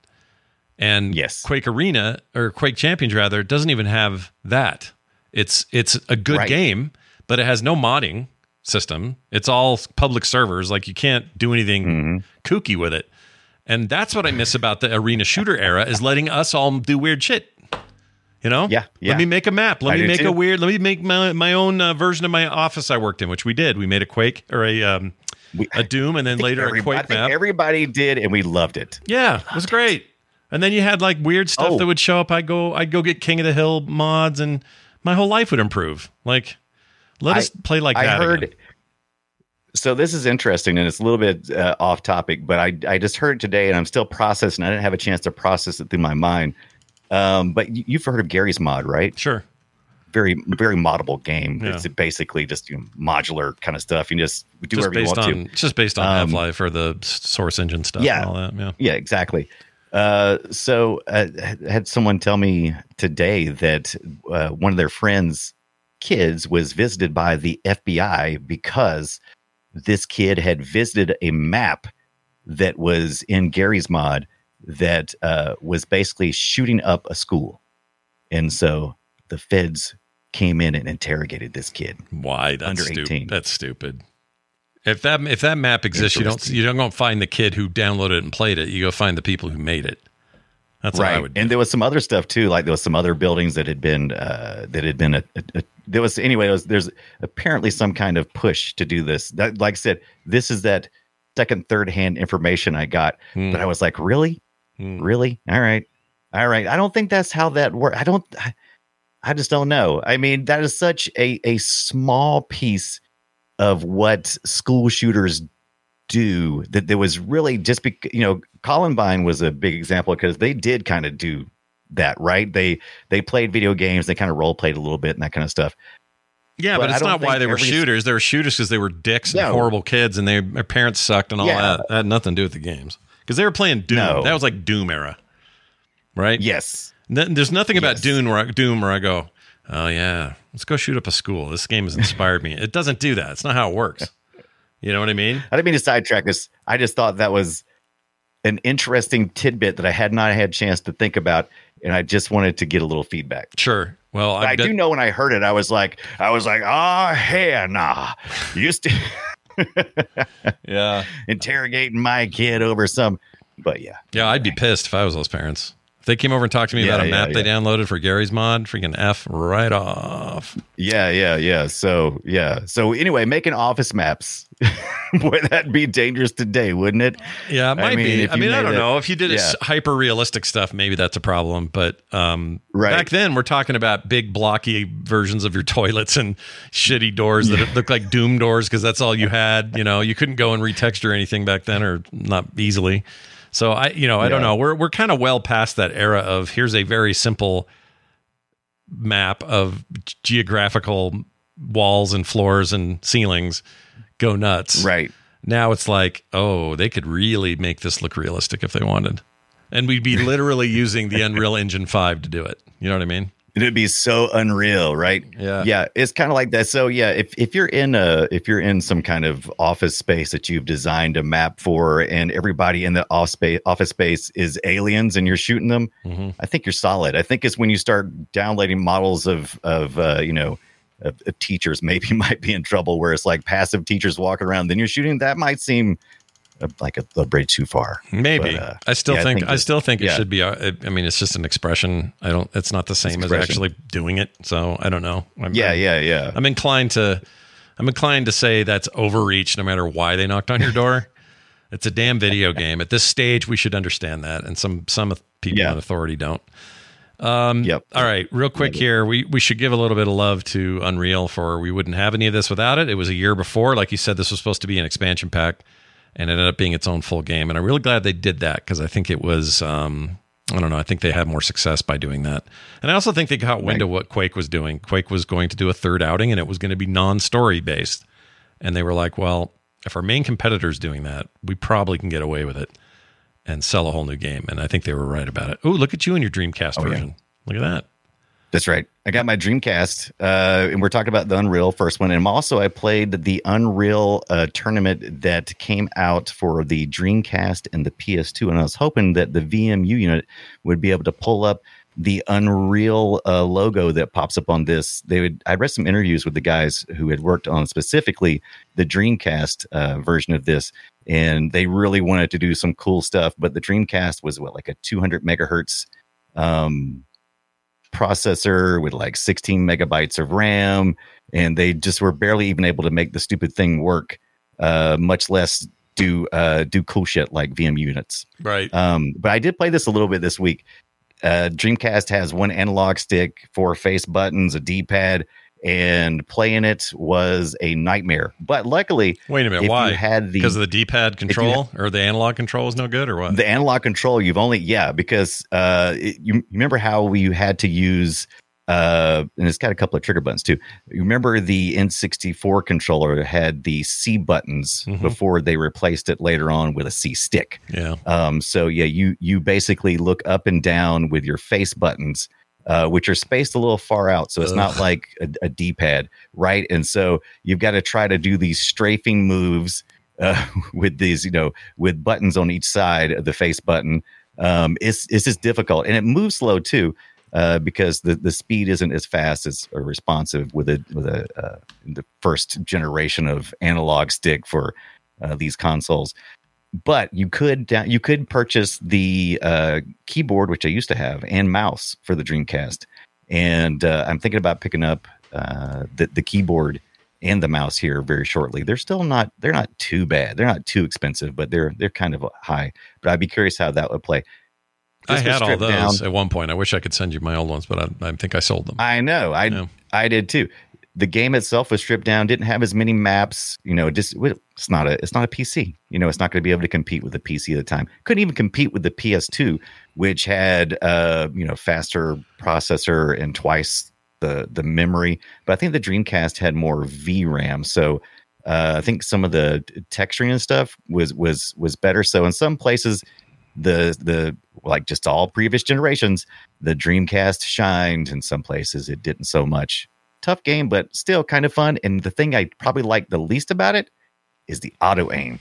And Quake Arena or Quake Champions rather doesn't even have that. It's a good game, but it has no modding system. It's all public servers. Like you can't do anything kooky with it. And that's what I miss about the arena shooter era is letting us all do weird shit. Yeah. Let me make a map. Let me make my own version of my office I worked in, which we did. We made a Quake or a a Doom and then later a Quake map. Everybody did, and we loved it. Yeah, it was great. And then you had like weird stuff that would show up. I'd go get King of the Hill mods, and my whole life would improve. Like, let us play like that. I heard. Again. So this is interesting, and it's a little bit off topic, but I just heard it today, and I'm still processing. I didn't have a chance to process it through my mind. But you've heard of Gary's Mod, right? Sure. Very, very moddable game. Yeah. It's basically just modular kind of stuff. You just do whatever you want to. It's just based on Half-Life or the Source Engine stuff and all that. Yeah, exactly. So I had someone tell me today that one of their friends' kids was visited by the FBI because this kid had visited a map that was in Gary's Mod that was basically shooting up a school. And so the feds came in and interrogated this kid. Why? That's under stupid. 18. That's stupid. If that map exists, you don't go find the kid who downloaded it and played it. You go find the people who made it. That's right. What I would do. And there was some other stuff too. Like there was some other buildings that had been there's apparently some kind of push to do this. That, like I said, this is that third hand information I got. But I was like, really? Really? All right. I don't think that's how that works. I just don't know. I mean, that is such a small piece of what school shooters do that there was really just Columbine was a big example because they did kind of do that, right? They played video games, they kind of role played a little bit and that kind of stuff. Yeah, but it's not why they were shooters. They were shooters because they were dicks and horrible kids, and their parents sucked and all that. That had nothing to do with the games because they were playing Doom. No. That was like Doom era, right? Yes. There's nothing about Doom where I go, oh yeah, let's go shoot up a school. This game has inspired me. It doesn't do that. It's not how it works. You know what I mean? I didn't mean to sidetrack this. I just thought that was an interesting tidbit that I had not had a chance to think about, and I just wanted to get a little feedback. Sure. Well, I do know when I heard it, I was like, oh, hey, nah. Used to interrogating my kid over some, but yeah. Yeah, I'd be pissed if I was those parents. If they came over and talked to me about a map they downloaded for Gary's Mod, freaking F right off. Yeah. So anyway, making office maps. Boy, that'd be dangerous today, wouldn't it? Yeah, it might be. I mean, I don't know. If you did hyper realistic stuff, maybe that's a problem. But back then, we're talking about big blocky versions of your toilets and shitty doors that look like Doom doors because that's all you had. You know, you couldn't go and retexture anything back then, or not easily. So I don't know. We're kind of well past that era of here's a very simple map of geographical walls and floors and ceilings. Go nuts. Right. Now it's like, oh, they could really make this look realistic if they wanted. And we'd be literally using the Unreal Engine 5 to do it. You know what I mean? It'd be so unreal, right? Yeah. Yeah. It's kind of like that. So yeah, if you're in some kind of office space that you've designed a map for and everybody in the office space is aliens and you're shooting them, I think you're solid. I think it's when you start downloading models of teachers maybe might be in trouble where it's like passive teachers walking around, then you're shooting. That might seem like a bridge too far. Maybe. But, I still think it should be. I mean, it's just an expression. It's not the same as actually doing it. So I don't know. I'm inclined to say that's overreach no matter why they knocked on your door. It's a damn video game. At this stage, we should understand that. And some people in authority don't. All right, real quick here. We should give a little bit of love to Unreal for we wouldn't have any of this without it. It was a year before. Like you said, this was supposed to be an expansion pack and it ended up being its own full game. And I'm really glad they did that because I think it was, I don't know, I think they had more success by doing that. And I also think they got wind of what Quake was doing. Quake was going to do a third outing and it was going to be non-story based. And they were like, well, if our main competitor's doing that, we probably can get away with it and sell a whole new game. And I think they were right about it. Oh, look at you and your Dreamcast version. Look at that. That's right. I got my Dreamcast, and we're talking about the Unreal first one. And also I played the Unreal tournament that came out for the Dreamcast and the PS2. And I was hoping that the VMU unit would be able to pull up the Unreal logo that pops up on this. I read some interviews with the guys who had worked on specifically the Dreamcast version of this, and they really wanted to do some cool stuff. But the Dreamcast was like a 200 megahertz processor with like 16 megabytes of RAM, and they just were barely even able to make the stupid thing work much less do cool shit like VM units. Right. But I did play this a little bit this week. Dreamcast has one analog stick, 4 face buttons, a D-pad, and playing it was a nightmare. But luckily, wait a minute, if why? You had because of the D-pad control or the analog control is no good, or what? The analog control, because you remember how you had to use, and it's got a couple of trigger buttons too. You remember the N64 controller had the C buttons before they replaced it later on with a C stick. Yeah. You basically look up and down with your face buttons, which are spaced a little far out. So it's not like a D-pad, right? And so you've got to try to do these strafing moves with these, with buttons on each side of the face button. It's just difficult. And it moves slow too, because the speed isn't as fast as or responsive with the first generation of analog stick for these consoles. But you could purchase the keyboard, which I used to have, and mouse for the Dreamcast. And I'm thinking about picking up the keyboard and the mouse here very shortly. They're not too bad. They're not too expensive, but they're kind of high. But I'd be curious how that would play. I had all those at one point. I wish I could send you my old ones, but I think I sold them. I know. I did too. The game itself was stripped down, didn't have as many maps. It's not a PC. It's not going to be able to compete with the PC at the time. Couldn't even compete with the PS2, which had faster processor and twice the memory. But I think the Dreamcast had more VRAM, so I think some of the texturing and stuff was better. So in some places, the like just all previous generations, the Dreamcast shined. In some places, it didn't so much. Tough game, but still kind of fun. And the thing I probably like the least about it is the auto aim.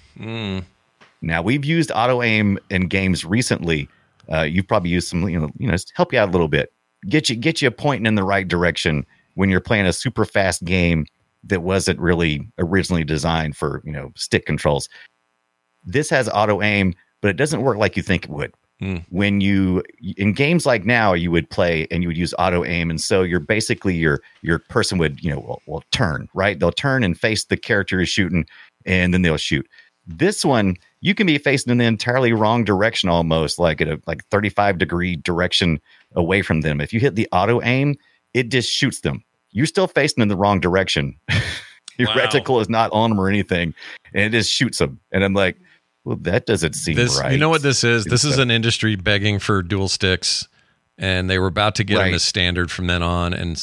Now, we've used auto aim in games recently. You've probably used some, help you out a little bit, get you pointing in the right direction when you're playing a super fast game that wasn't really originally designed for stick controls. This has auto aim, but it doesn't work like you think it would. When in games like now, you would play and you would use auto aim, and so you're basically your person would will turn, right? They'll turn and face the character who's shooting, and then they'll shoot. This one, you can be facing in the entirely wrong direction, almost like at a 35-degree direction away from them. If you hit the auto aim, it just shoots them. You're still facing in the wrong direction. Your reticle is not on them or anything, and it just shoots them. And I'm like, well, that doesn't seem right. You know what this is? This is an industry begging for dual sticks, and they were about to get them as standard from then on. And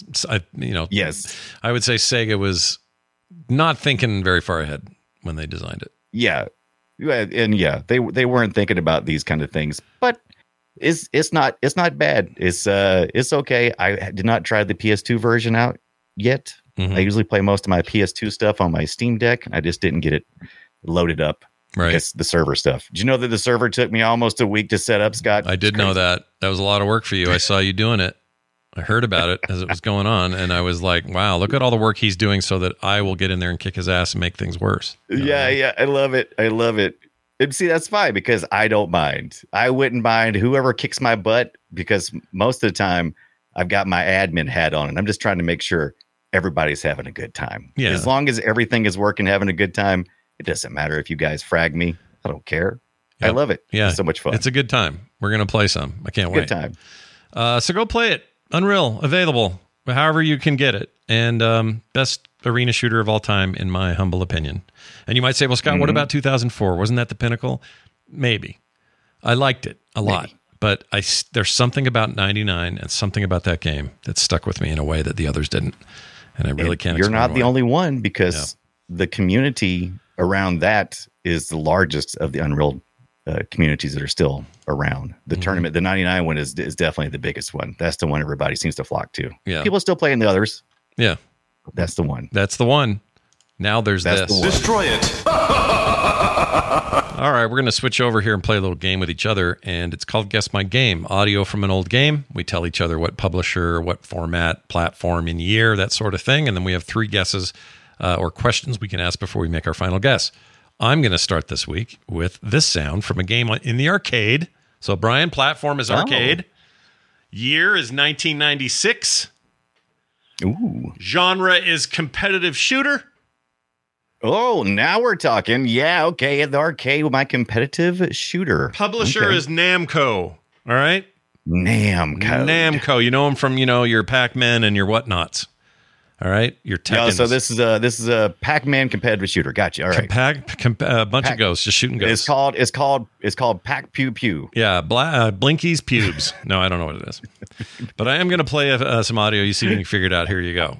yes, I would say Sega was not thinking very far ahead when they designed it. Yeah, and they weren't thinking about these kind of things. But it's not bad. It's okay. I did not try the PS2 version out yet. I usually play most of my PS2 stuff on my Steam Deck. I just didn't get it loaded up. Right. Because the server stuff. Did you know that the server took me almost a week to set up, Scott? I did know that. That was a lot of work for you. I saw you doing it. I heard about it as it was going on, and I was like, wow, look at all the work he's doing so that I will get in there and kick his ass and make things worse. Yeah. I love it. And see, that's fine because I don't mind. I wouldn't mind whoever kicks my butt because most of the time I've got my admin hat on and I'm just trying to make sure everybody's having a good time. Yeah. As long as everything is working, having a good time, it doesn't matter if you guys frag me. I don't care. Yep. I love it. Yeah. It's so much fun. It's a good time. We're going to play some. I can't wait. Good time. So go play it. Unreal. Available. However you can get it. And best arena shooter of all time, in my humble opinion. And you might say, well, Scott, what about 2004? Wasn't that the pinnacle? Maybe. I liked it a lot. But there's something about 99 and something about that game that stuck with me in a way that the others didn't. And I really can't You're not why. the only one because the community around that is the largest of the Unreal communities that are still around. The tournament, the 99 one is definitely the biggest one. That's the one everybody seems to flock to. Yeah. People still playing the others. Yeah. That's the one. That's the one. Now there's That's this. Destroy it. All right, we're going to switch over here and play a little game with each other, and it's called Guess My Game. Audio from an old game. We tell each other what publisher, what format, platform, and year, that sort of thing, and then we have 3 guesses or questions we can ask before we make our final guess. I'm going to start this week with this sound from a game in the arcade. So, Brian, platform is arcade. Year is 1996. Ooh. Genre is competitive shooter. Oh, now we're talking. Yeah, okay. At the arcade with my competitive shooter. Publisher is Namco. All right? Namco. You know them from, your Pac-Man and your whatnots. All right? Your Tekkens. Oh, so this is a Pac-Man competitive shooter. Gotcha. All right. A bunch of ghosts, just shooting ghosts. It's called Pac Pew Pew. Yeah, Blinky's Pubes. No, I don't know what it is. But I am going to play some audio. You see if you can figure it out. Here you go.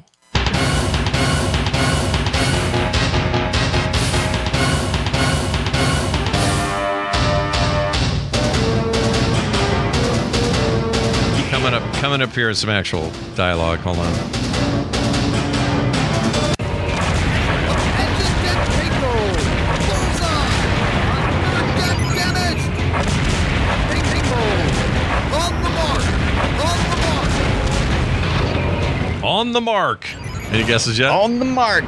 Coming up here is some actual dialogue. Hold on. On the mark. Any guesses yet? On the mark.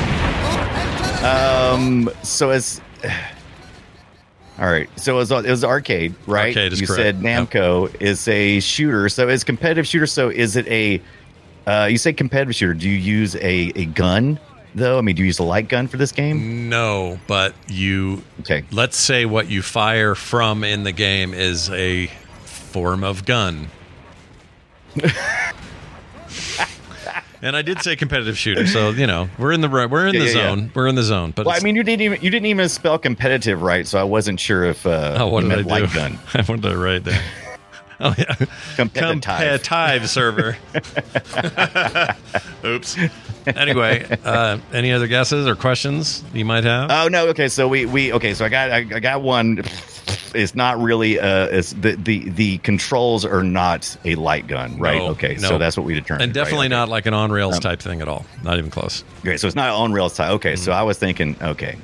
So it's all right. So it was arcade, right? Arcade is you correct. said Namco is a shooter. So it's competitive shooter. So is it a? You say competitive shooter. Do you use a gun though? I mean, do you use a light gun for this game? No, but Okay. Let's say what you fire from in the game is a form of gun. And I did say competitive shooter, so we're in the zone. Yeah. We're in the zone. But I mean, you didn't even spell competitive right, so I wasn't sure if what you did I meant do? light gun. What did I write there? Oh yeah, competitive server. Oops. Anyway, any other guesses or questions you might have? Oh no. Okay, so So I got one. It's not really. It's the controls are not a light gun, right? No, okay, no. so that's what we determined. And definitely right? not like an on rails type thing at all. Not even close. Okay, so it's not on rails type. Okay, so I was thinking. Okay,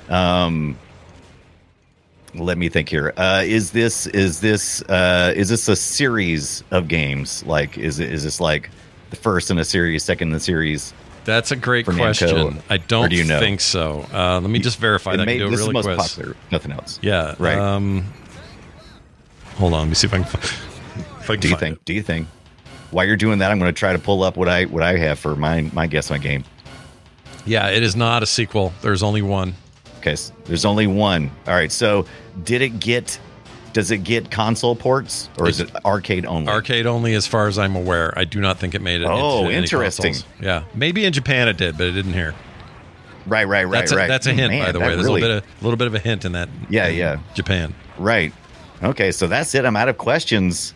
let me think here. Is this a series of games? Like, is this like the first in a series, second in the series? That's a great for question. Namco, I don't do you know? think so. Let me just verify that. I can do a this really is most quick. popular. Nothing else. Yeah. Right. Hold on. Let me see if I can. Do you think? While you're doing that, I'm going to try to pull up what I have for my guess my game. Yeah, it is not a sequel. There's only one. Okay, so there's only one. All right. So, does it get console ports or is it arcade only? Arcade only, as far as I'm aware. I do not think it made it. Oh, into any interesting. consoles. Yeah, maybe in Japan it did, but it didn't here. Right. That's a hint, Man, by the way. There's really, a little bit of a hint in that. Yeah. Japan. Right. Okay, so that's it. I'm out of questions.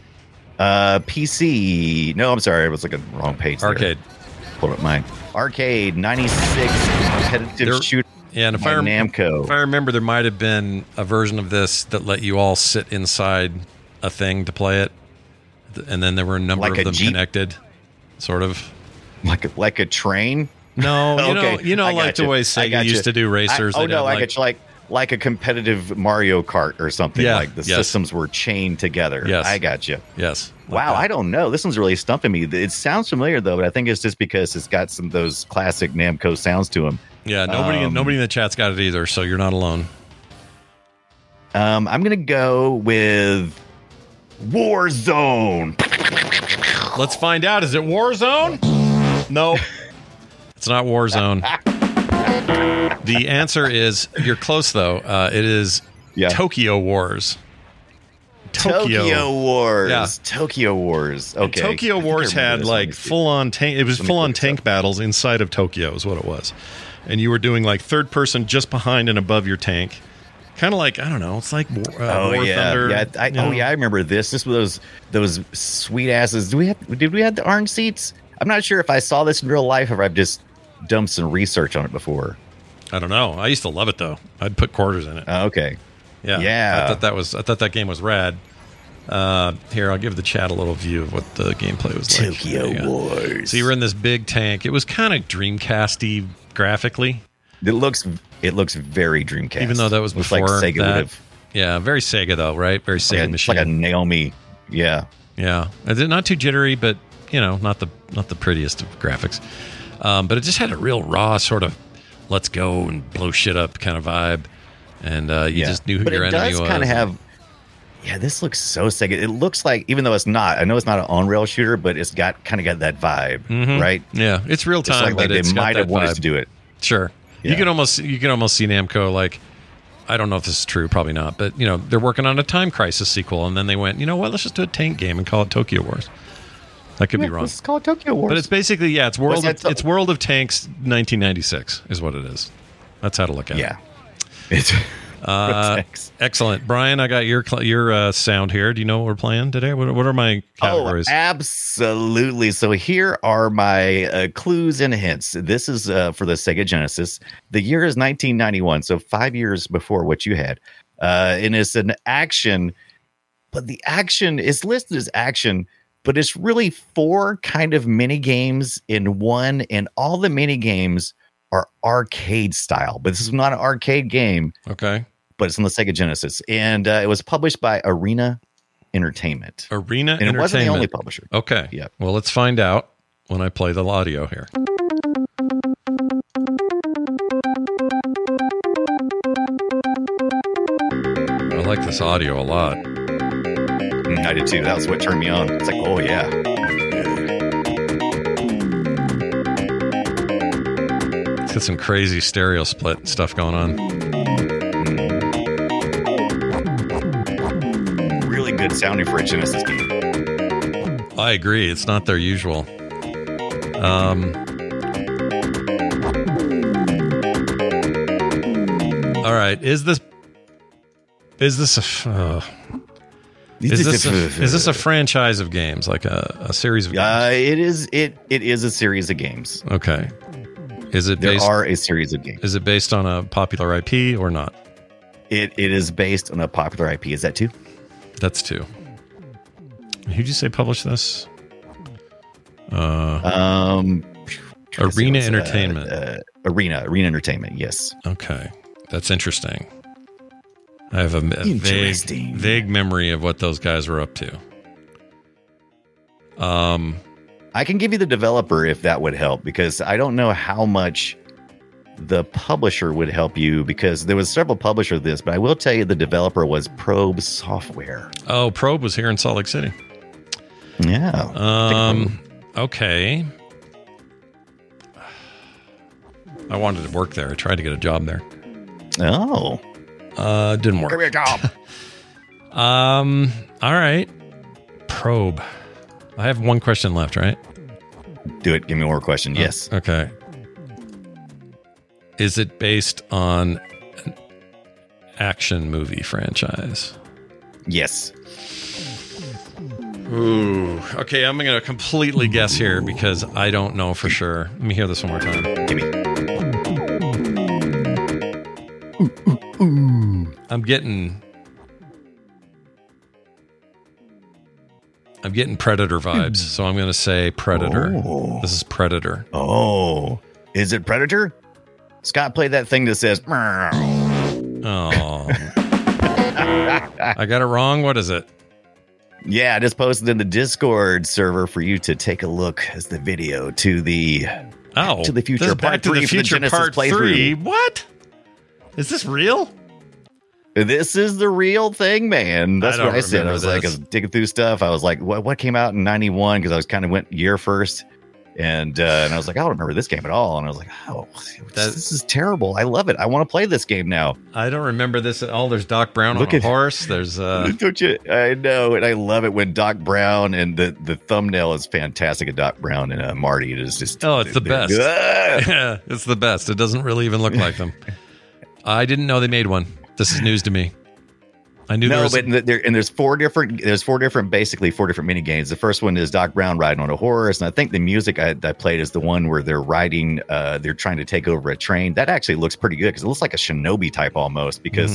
PC. No, I'm sorry. I was looking at the wrong page. Arcade. Pulled up mine. Arcade 96 competitive shooter. Yeah, and if Namco. If I remember, there might have been a version of this that let you all sit inside a thing to play it, and then there were a number of them connected, sort of. Like a train. No, Okay, you know, I like got the way you. Sega used to do racers. I get like a competitive Mario Kart or something. Yeah, like the systems were chained together. Yes, I got you. Yes. Wow, I don't know. This one's really stumping me. It sounds familiar though, but I think it's just because it's got some of those classic Namco sounds to them. Yeah, nobody in the chat's got it either, so you're not alone. I'm gonna go with Warzone. Let's find out. Is it Warzone? No, it's not Warzone. The answer is, you're close though. It is Tokyo Wars. Tokyo Wars. Yeah. Tokyo Wars. Okay. And Tokyo Wars had like full-on tank. It was full-on tank battles inside of Tokyo is what it was. And you were doing like third person just behind and above your tank. Kind of like, I don't know, it's like War Thunder. Yeah. I remember this. This was those sweet asses. Did we have the orange seats? I'm not sure if I saw this in real life or if I've just done some research on it before. I don't know. I used to love it though. I'd put quarters in it. Okay. Yeah. I thought that game was rad. Here, I'll give the chat a little view of what the gameplay was like. Tokyo Wars. So you were in this big tank. It was kind of Dreamcasty graphically. It looks very Dreamcast. Even though that was before like Sega that. would have. Yeah, very Sega though, right? Very Sega machine. It's like a Naomi. Yeah. Yeah. It's not too jittery, but not the prettiest of graphics. But it just had a real raw sort of let's go and blow shit up kind of vibe. And you just knew who your enemy was. It does kind of have. Yeah, this looks so Sega. It looks like, even though it's not, I know it's not an on-rail shooter, but it's got that vibe, right? Yeah, it's real time. Like they might have wanted to do it. Sure. You can almost see Namco like, I don't know if this is true, probably not, but they're working on a Time Crisis sequel, and then they went, you know what? Let's just do a tank game and call it Tokyo Wars. That could be wrong. Let's call it Tokyo Wars. But it's basically it's World of Tanks 1996 is what it is. That's how to look at it. Yeah. It's excellent. Brian, I got your sound here. Do you know what we're playing today? What are my categories? Oh, absolutely. So here are my clues and hints. This is for the Sega Genesis. The year is 1991, so 5 years before what you had. And it's an action, but the action is listed as action, but it's really 4 kind of mini games in one, and all the mini games are arcade style. But this is not an arcade game. Okay. But it's on the Sega Genesis, and it was published by Arena Entertainment. Arena and it wasn't the only publisher. Okay. Yeah. Well, let's find out when I play the audio here. I like this audio a lot. I did too. That was what turned me on. It's like, oh yeah. It's got some crazy stereo split stuff going on. Good sounding for a Genesis game. I agree. It's not their usual. All right. Is this a franchise of games, like a series of games? It is a series of games. Okay. There are a series of games. Is it based on a popular IP or not? It is based on a popular IP. Is that 2? That's 2. Who'd you say published this? Arena Entertainment. Arena Entertainment. Yes. Okay, that's interesting. I have a vague memory of what those guys were up to. I can give you the developer if that would help, because I don't know how much the publisher would help you, because there was several publishers of this, but I will tell you the developer was Probe Software. Oh, Probe was here in Salt Lake City. Yeah. Okay. I wanted to work there. I tried to get a job there. Oh. Didn't work. Give me a job. All right. Probe. I have one question left, right? Do it. Give me one more question. Yes. Okay. Is it based on an action movie franchise? Yes. Ooh. Okay, I'm going to completely guess here because I don't know for sure. Let me hear this one more time. Give me. I'm getting Predator vibes, so I'm going to say Predator. Oh. This is Predator. Oh. Is it Predator? Scott played that thing that says, oh. I got it wrong. What is it? Yeah, I just posted in the Discord server for you to take a look as the video to the Future Part 3 for the Genesis playthrough. What? Is this real? This is the real thing, man. That's what I said. I was like, I was digging through stuff. I was like, what came out in 91? Because I was kind of went year first. And I was like, I don't remember this game at all. And I was like, oh, this is terrible. I love it. I want to play this game now. I don't remember this at all. There's Doc Brown on a horse. There's don't you? I know, and I love it when Doc Brown, and the thumbnail is fantastic of Doc Brown and Marty. It is just it's the best. Yeah, it's the best. It doesn't really even look like them. I didn't know they made one. This is news to me. I knew there's four different mini games. The first one is Doc Brown riding on a horse, and I think the music I played is the one where they're riding. They're trying to take over a train. That actually looks pretty good because it looks like a Shinobi type almost. Because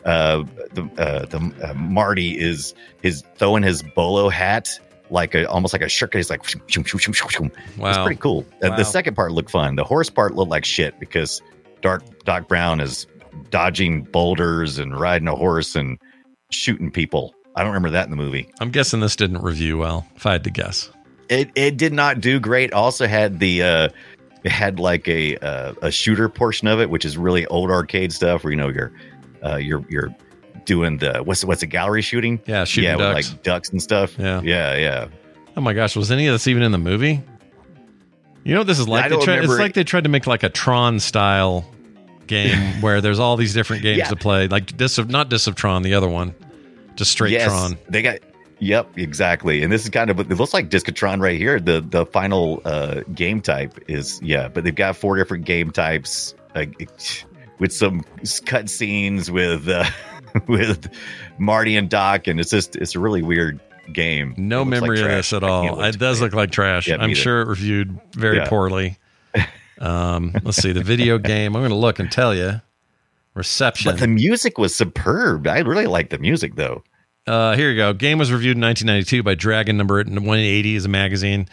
Marty is throwing his bolo hat almost like a shirk. He's like, shoom, shoom, shoom, shoom, shoom. Wow. It's pretty cool. Wow. The second part looked fun. The horse part looked like shit because Doc Brown is dodging boulders and riding a horse and shooting people. I don't remember that in the movie. I'm guessing this didn't review well, if I had to guess. It did not do great. Also had it had like a shooter portion of it, which is really old arcade stuff where you're doing the what's the gallery shooting? Yeah, shooting ducks. With like ducks and stuff. Yeah. Oh my gosh, was any of this even in the movie? You know what this is like? It's like they tried to make like a Tron style game where there's all these different games to play, like not Disc of Tron, the other one, just straight Tron. They got. Yep, exactly. And this is kind of, it looks like Disc of Tron right here. The final game type is, but they've got 4 different game types with some cut scenes with Marty and Doc, and it's a really weird game. No memory of this at all. It does look like trash. I'm sure it reviewed very poorly. Let's see, the video game. I'm going to look and tell you. Reception. But the music was superb. I really like the music, though. Here you go. Game was reviewed in 1992 by Dragon Number 180 as a magazine.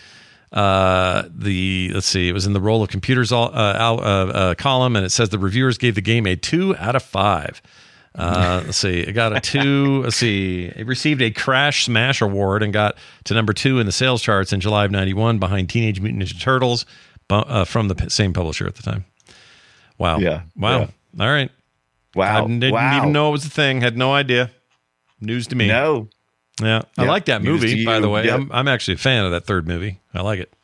Let's see, it was in the Roll of Computers column, and it says the reviewers gave the game a 2 out of 5. Let's see, it got a 2. Let's see, it received a Crash Smash Award and got to number 2 in the sales charts in July of 91 behind Teenage Mutant Ninja Turtles from the same publisher at the time. Wow. Yeah. Wow. Yeah. All right. Wow. I didn't even know it was a thing. Had no idea. News to me. No. Yeah. I like that movie, by the way. Yep. I'm actually a fan of that third movie. I like it.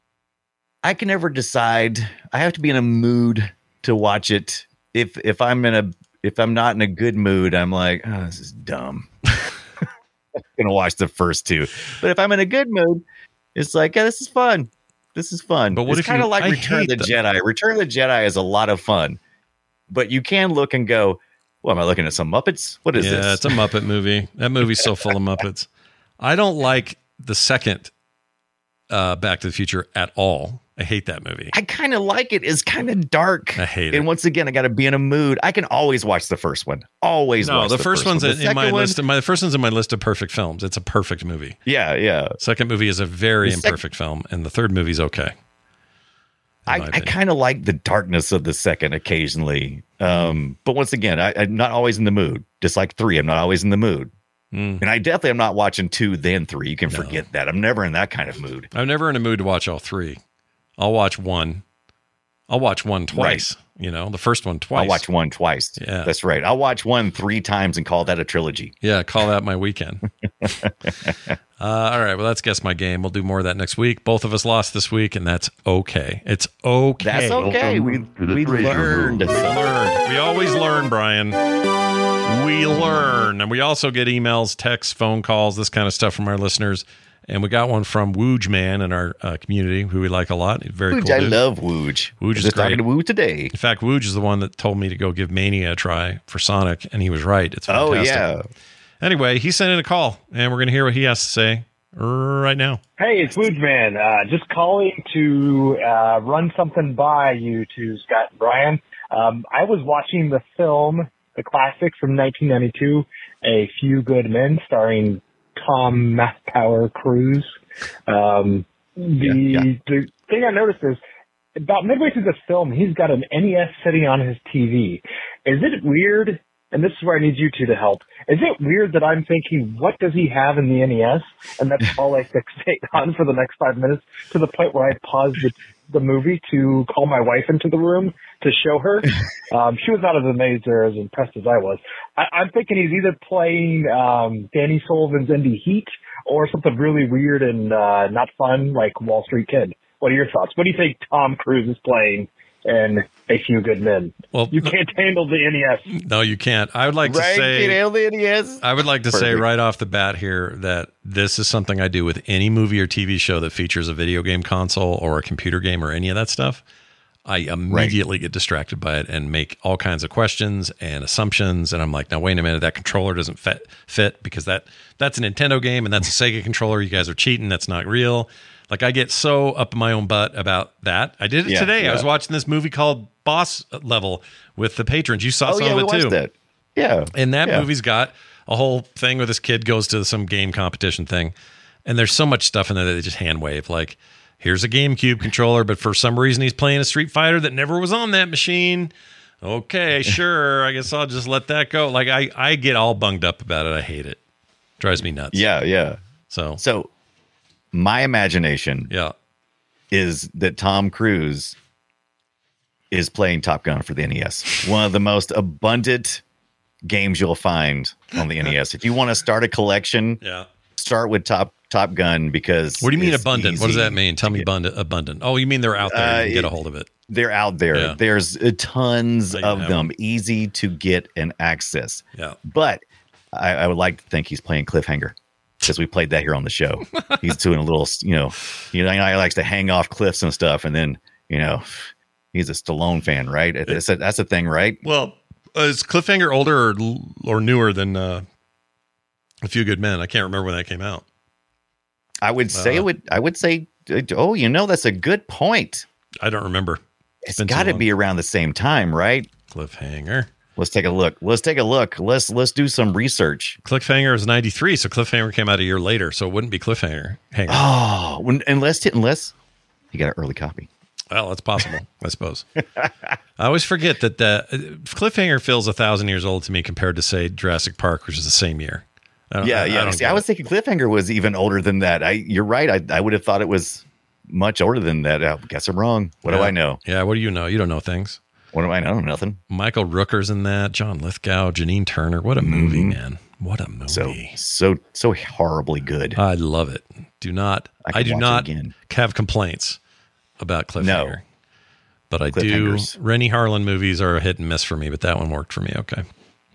I can never decide. I have to be in a mood to watch it. If I'm not in a good mood, I'm like, oh, this is dumb. I'm gonna watch the first 2. But if I'm in a good mood, it's like, yeah, this is fun. This is fun. But what it's kind of like Return of the Jedi. Return of the Jedi is a lot of fun. But you can look and go, well, am I looking at some Muppets? What is this? Yeah, it's a Muppet movie. That movie's so full of Muppets. I don't like the second Back to the Future at all. I hate that movie. I kind of like it. It's kind of dark. I hate it. And once again, I got to be in a mood. I can always watch the first one. Always watch the first one. The first one's in my list. The first one's in my list of perfect films. It's a perfect movie. Yeah. Second movie is a very imperfect film, and the third movie's okay. I kind of like the darkness of the second occasionally. But once again, I'm not always in the mood. Just like 3, I'm not always in the mood. And I definitely am not watching 2, then 3. You can forget that. I'm never in that kind of mood. I'm never in a mood to watch all 3. I'll watch 1. I'll watch 1 twice. Right. You know, the first one twice. I'll watch 1 twice. Yeah. That's right. I'll watch 1 3 times and call that a trilogy. Yeah, call that my weekend. All right, well, let's guess my game. We'll do more of that next week. Both of us lost this week, and that's okay. It's okay. That's okay. We learned. We always learn, Brian. We learn. And we also get emails, texts, phone calls, this kind of stuff from our listeners. And we got one from Wooj Man in our community, who we like a lot. Very Wooj, cool. I love Wooj. Wooj is great. Talking to Wooj today. In fact, Wooj is the one that told me to go give Mania a try for Sonic, and he was right. It's fantastic. Oh, yeah. Anyway, he sent in a call, and we're going to hear what he has to say right now. Hey, it's Wooj Man. Just calling to run something by you to Scott and Brian. I was watching the film, the classic from 1992, A Few Good Men, starring Tom Mathpower Cruise. The thing I noticed is about midway through the film, he's got an NES sitting on his TV. Is it weird? And this is where I need you two to help. Is it weird that I'm thinking, what does he have in the NES? And that's all I fixate on for the next 5 minutes, to the point where I paused the movie to call my wife into the room to show her. She was not as amazed or as impressed as I was. I'm thinking he's either playing Danny Sullivan's Indie Heat or something really weird and not fun like Wall Street Kid. What are your thoughts? What do you think Tom Cruise is playing in A Few Good Men? Well, you can't handle the NES. No, you can't. I would like to say, can't handle the NES. I would like to say right off the bat here that this is something I do with any movie or TV show that features a video game console or a computer game or any of that stuff. I immediately get distracted by it and make all kinds of questions and assumptions. And I'm like, now, wait a minute, that controller doesn't fit because that's a Nintendo game and that's a Sega controller. You guys are cheating. That's not real. Like, I get so up my own butt about that. I did it today. Yeah. I was watching this movie called Boss Level with the patrons. You saw some of it too. That. Yeah. And that movie's got a whole thing where this kid goes to some game competition thing. And there's so much stuff in there that they just hand wave. Like, here's a GameCube controller, but for some reason he's playing a Street Fighter that never was on that machine. Okay, sure. I guess I'll just let that go. Like, I get all bunged up about it. I hate it. Drives me nuts. Yeah. So my imagination is that Tom Cruise is playing Top Gun for the NES. One of the most abundant games you'll find on the NES. If you want to start a collection, start with Top Gun, because what do you mean abundant? What does that mean? Tell me abundant. Oh, you mean they're out there? You can get a hold of it. They're out there. Yeah. There's tons So you of have them, easy to get and access. Yeah. But I would like to think he's playing Cliffhanger because we played that here on the show. He's doing a little, he likes to hang off cliffs and stuff. And then, he's a Stallone fan, right? That's a thing, right? Well, is Cliffhanger older or newer than A Few Good Men? I can't remember when that came out. I would say that's a good point. I don't remember. It's got to be around the same time, right? Cliffhanger. Let's take a look. Let's do some research. Cliffhanger is 93, so Cliffhanger came out a year later, so it wouldn't be Cliffhanger. Unless you got an early copy. Well, it's possible, I suppose. I always forget that Cliffhanger feels 1,000 years old to me compared to, say, Jurassic Park, which is the same year. I was thinking Cliffhanger was even older than that. You're right. I would have thought it was much older than that. I guess I'm wrong. What do I know? Yeah, what do you know? You don't know things. What do I know? Nothing. Michael Rooker's in that. John Lithgow, Janine Turner. What a movie, man! What a movie. So horribly good. I love it. I do not have complaints about Cliffhanger. No. But I do. Rennie Harlan movies are a hit and miss for me, but that one worked for me. Okay.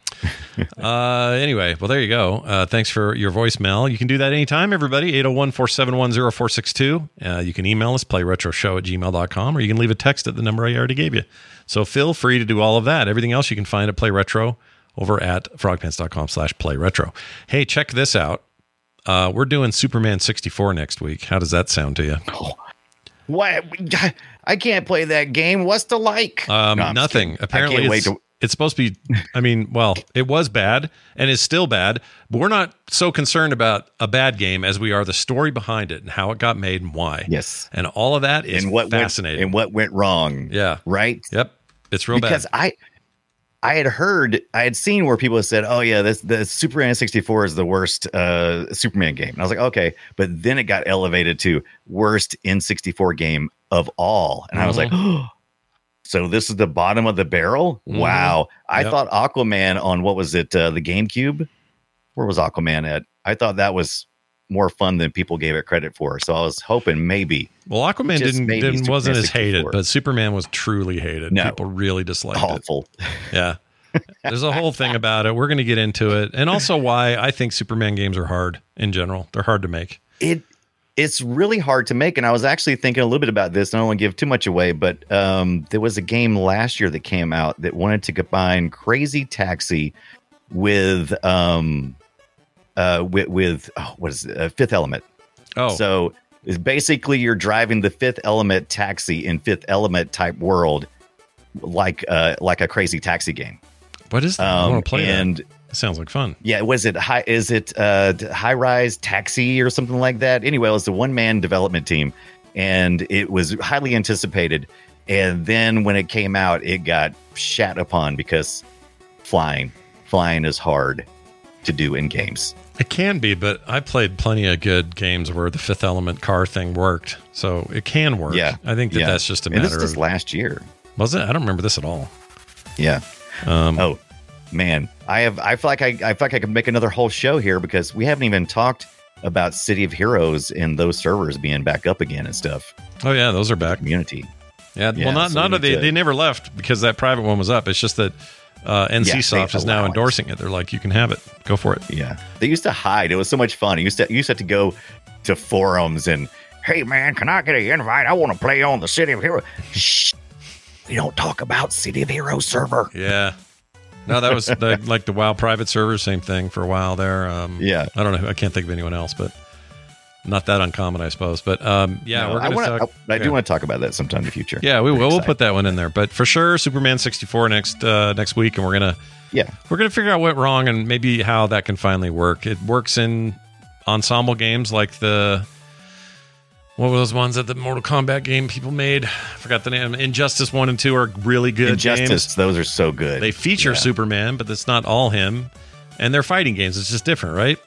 Anyway, well, there you go. Thanks for your voicemail. You can do that anytime, everybody. 801-471-0462. You can email us, playretroshow@gmail.com, or you can leave a text at the number I already gave you. So feel free to do all of that. Everything else you can find at Play Retro over at frogpants.com/playretro. Hey, check this out. We're doing Superman 64 next week. How does that sound to you? What? I can't play that game. What's the like? Nothing. Apparently, it's supposed to be, it was bad and is still bad, but we're not so concerned about a bad game as we are the story behind it and how it got made and why. Yes. And all of that is fascinating. And what went wrong. Yeah. Right? Yep. It's real bad. Because I had seen where people have said, oh yeah, the Superman 64 is the worst Superman game. And I was like, okay. But then it got elevated to worst N64 game of all. And I was like, oh, so this is the bottom of the barrel? Mm-hmm. Wow. I thought Aquaman on, what was it, the GameCube? Where was Aquaman at? I thought that was more fun than people gave it credit for. So I was hoping maybe. Well, Aquaman wasn't as hated, but Superman was truly hated. No. People really disliked it. Awful. Yeah. There's a whole thing about it. We're going to get into it. And also why I think Superman games are hard in general. They're hard to make. It's really hard to make. And I was actually thinking a little bit about this. I don't want to give too much away, but there was a game last year that came out that wanted to combine Crazy Taxi with Fifth Element. Oh, so it's basically you're driving the Fifth Element taxi in Fifth Element type world, like a Crazy Taxi game. What is that? I want to play that. It sounds like fun. Yeah, was it high? Is it High Rise Taxi or something like that? Anyway, it was a one-man development team, and it was highly anticipated. And then when it came out, it got shat upon because flying is hard to do in games. It can be, but I played plenty of good games where the Fifth Element car thing worked, so it can work. Yeah, I think that's just a matter of. This is last year. Was it? I don't remember this at all. Yeah. Oh man, I feel like I could make another whole show here because we haven't even talked about City of Heroes and those servers being back up again and stuff. Oh yeah, those are back. Community. Yeah. Well, they never left because that private one was up. It's just that NCSoft is now endorsing it. They're like, you can have it. Go for it. Yeah. They used to hide. It was so much fun. You used to have to go to forums and, hey man, can I get an invite? I want to play on the City of Heroes. Shh. We don't talk about City of Heroes server. Yeah. No, that was like the WoW private server, same thing for a while there. Yeah. I don't know. I can't think of anyone else, but not that uncommon, I suppose. But we're going to talk. I do want to talk about that sometime in the future. Yeah, we will. We'll put that one in there. But for sure, Superman 64 next week, and we're gonna figure out what went wrong and maybe how that can finally work. It works in ensemble games like what were those ones that the Mortal Kombat game people made? I forgot the name. Injustice 1 and 2 are really good games. Those are so good. They feature Superman, but it's not all him. And they're fighting games. It's just different, right?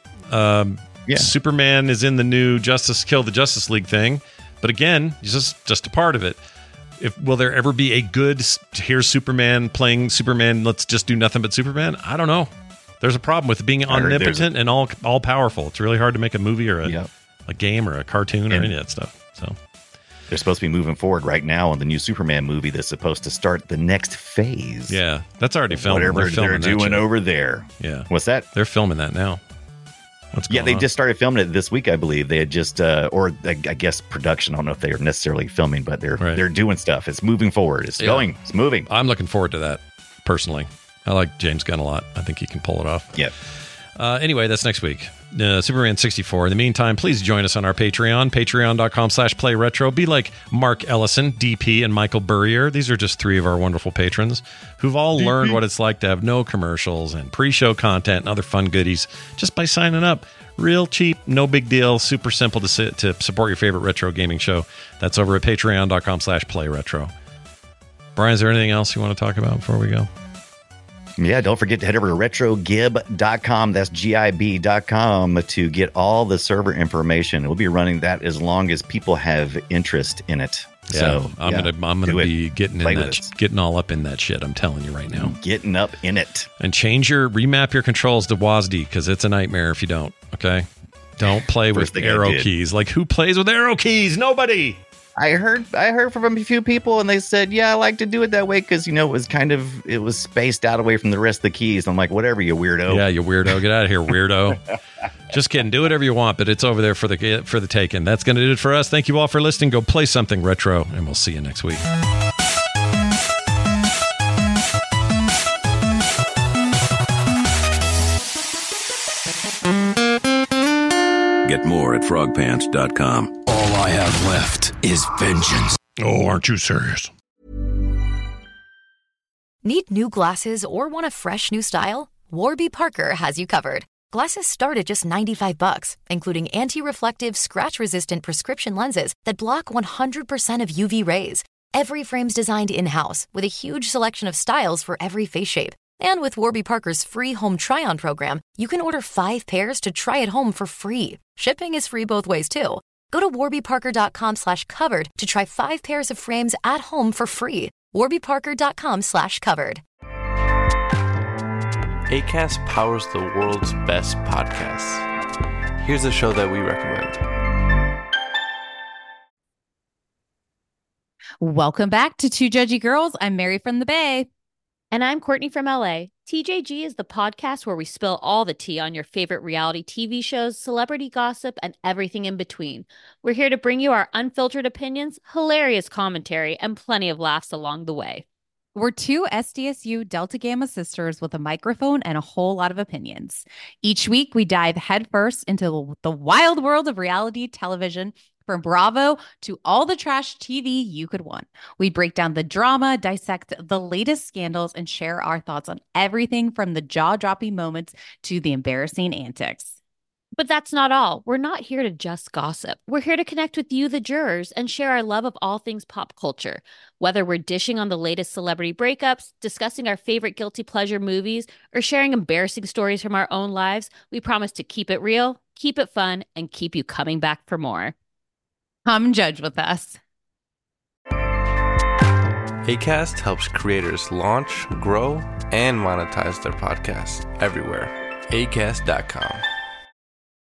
Superman is in the new Kill the Justice League thing. But again, he's just a part of it. Will there ever be a good, here's Superman playing Superman, let's just do nothing but Superman? I don't know. There's a problem with being omnipotent and all powerful. It's really hard to make a movie or a game or a cartoon or any of that stuff. So they're supposed to be moving forward right now on the new Superman movie that's supposed to start the next phase. Yeah, that's already filmed. Whatever they're doing over there. Yeah. What's that? They're filming that now. They just started filming it this week, I believe. They had just, or I guess production. I don't know if they are necessarily filming, but they're doing stuff. It's moving forward. It's going. It's moving. I'm looking forward to that personally. I like James Gunn a lot. I think he can pull it off. Yep. Anyway, that's next week. Superman 64. In the meantime, please join us on our Patreon, patreon.com/playretro. Be like Mark Ellison, DP, and Michael Burrier. These are just 3 of our wonderful patrons who've all learned what it's like to have no commercials and pre-show content and other fun goodies just by signing up. Real cheap, no big deal, super simple to support your favorite retro gaming show. That's over at patreon.com/playretro. Brian, is there anything else you want to talk about before we go? Yeah, don't forget to head over to retrogib.com. That's GIB.com to get all the server information. We'll be running that as long as people have interest in it. Yeah, so I'm gonna be getting all up in that shit. I'm telling you right now, getting up in it. And remap your controls to WASD because it's a nightmare if you don't. Okay, don't play with arrow keys. Like, who plays with arrow keys? Nobody. I heard from a few people, and they said, "Yeah, I like to do it that way because it was spaced out away from the rest of the keys." I'm like, "Whatever, you weirdo." Yeah, you weirdo. Get out of here, weirdo. Just kidding. Do whatever you want, but it's over there for the taking. That's going to do it for us. Thank you all for listening. Go play something retro, and we'll see you next week. Get more at frogpants.com. All I have left is vengeance. Oh, aren't you serious? Need new glasses or want a fresh new style? Warby Parker has you covered. Glasses start at just $95, including anti-reflective, scratch-resistant prescription lenses that block 100% of UV rays. Every frame's designed in-house with a huge selection of styles for every face shape. And with Warby Parker's free home try-on program, you can order 5 pairs to try at home for free. Shipping is free both ways, too. Go to warbyparker.com/covered to try 5 pairs of frames at home for free. warbyparker.com/covered. Acast powers the world's best podcasts. Here's a show that we recommend. Welcome back to Two Judgy Girls. I'm Mary from the Bay. And I'm Courtney from LA. TJG is the podcast where we spill all the tea on your favorite reality TV shows, celebrity gossip, and everything in between. We're here to bring you our unfiltered opinions, hilarious commentary, and plenty of laughs along the way. We're 2 SDSU Delta Gamma sisters with a microphone and a whole lot of opinions. Each week, we dive headfirst into the wild world of reality television, from Bravo to all the trash TV you could want. We break down the drama, dissect the latest scandals, and share our thoughts on everything from the jaw-dropping moments to the embarrassing antics. But that's not all. We're not here to just gossip. We're here to connect with you, the jurors, and share our love of all things pop culture. Whether we're dishing on the latest celebrity breakups, discussing our favorite guilty pleasure movies, or sharing embarrassing stories from our own lives, we promise to keep it real, keep it fun, and keep you coming back for more. Come judge with us. Acast helps creators launch, grow, and monetize their podcasts everywhere. Acast.com.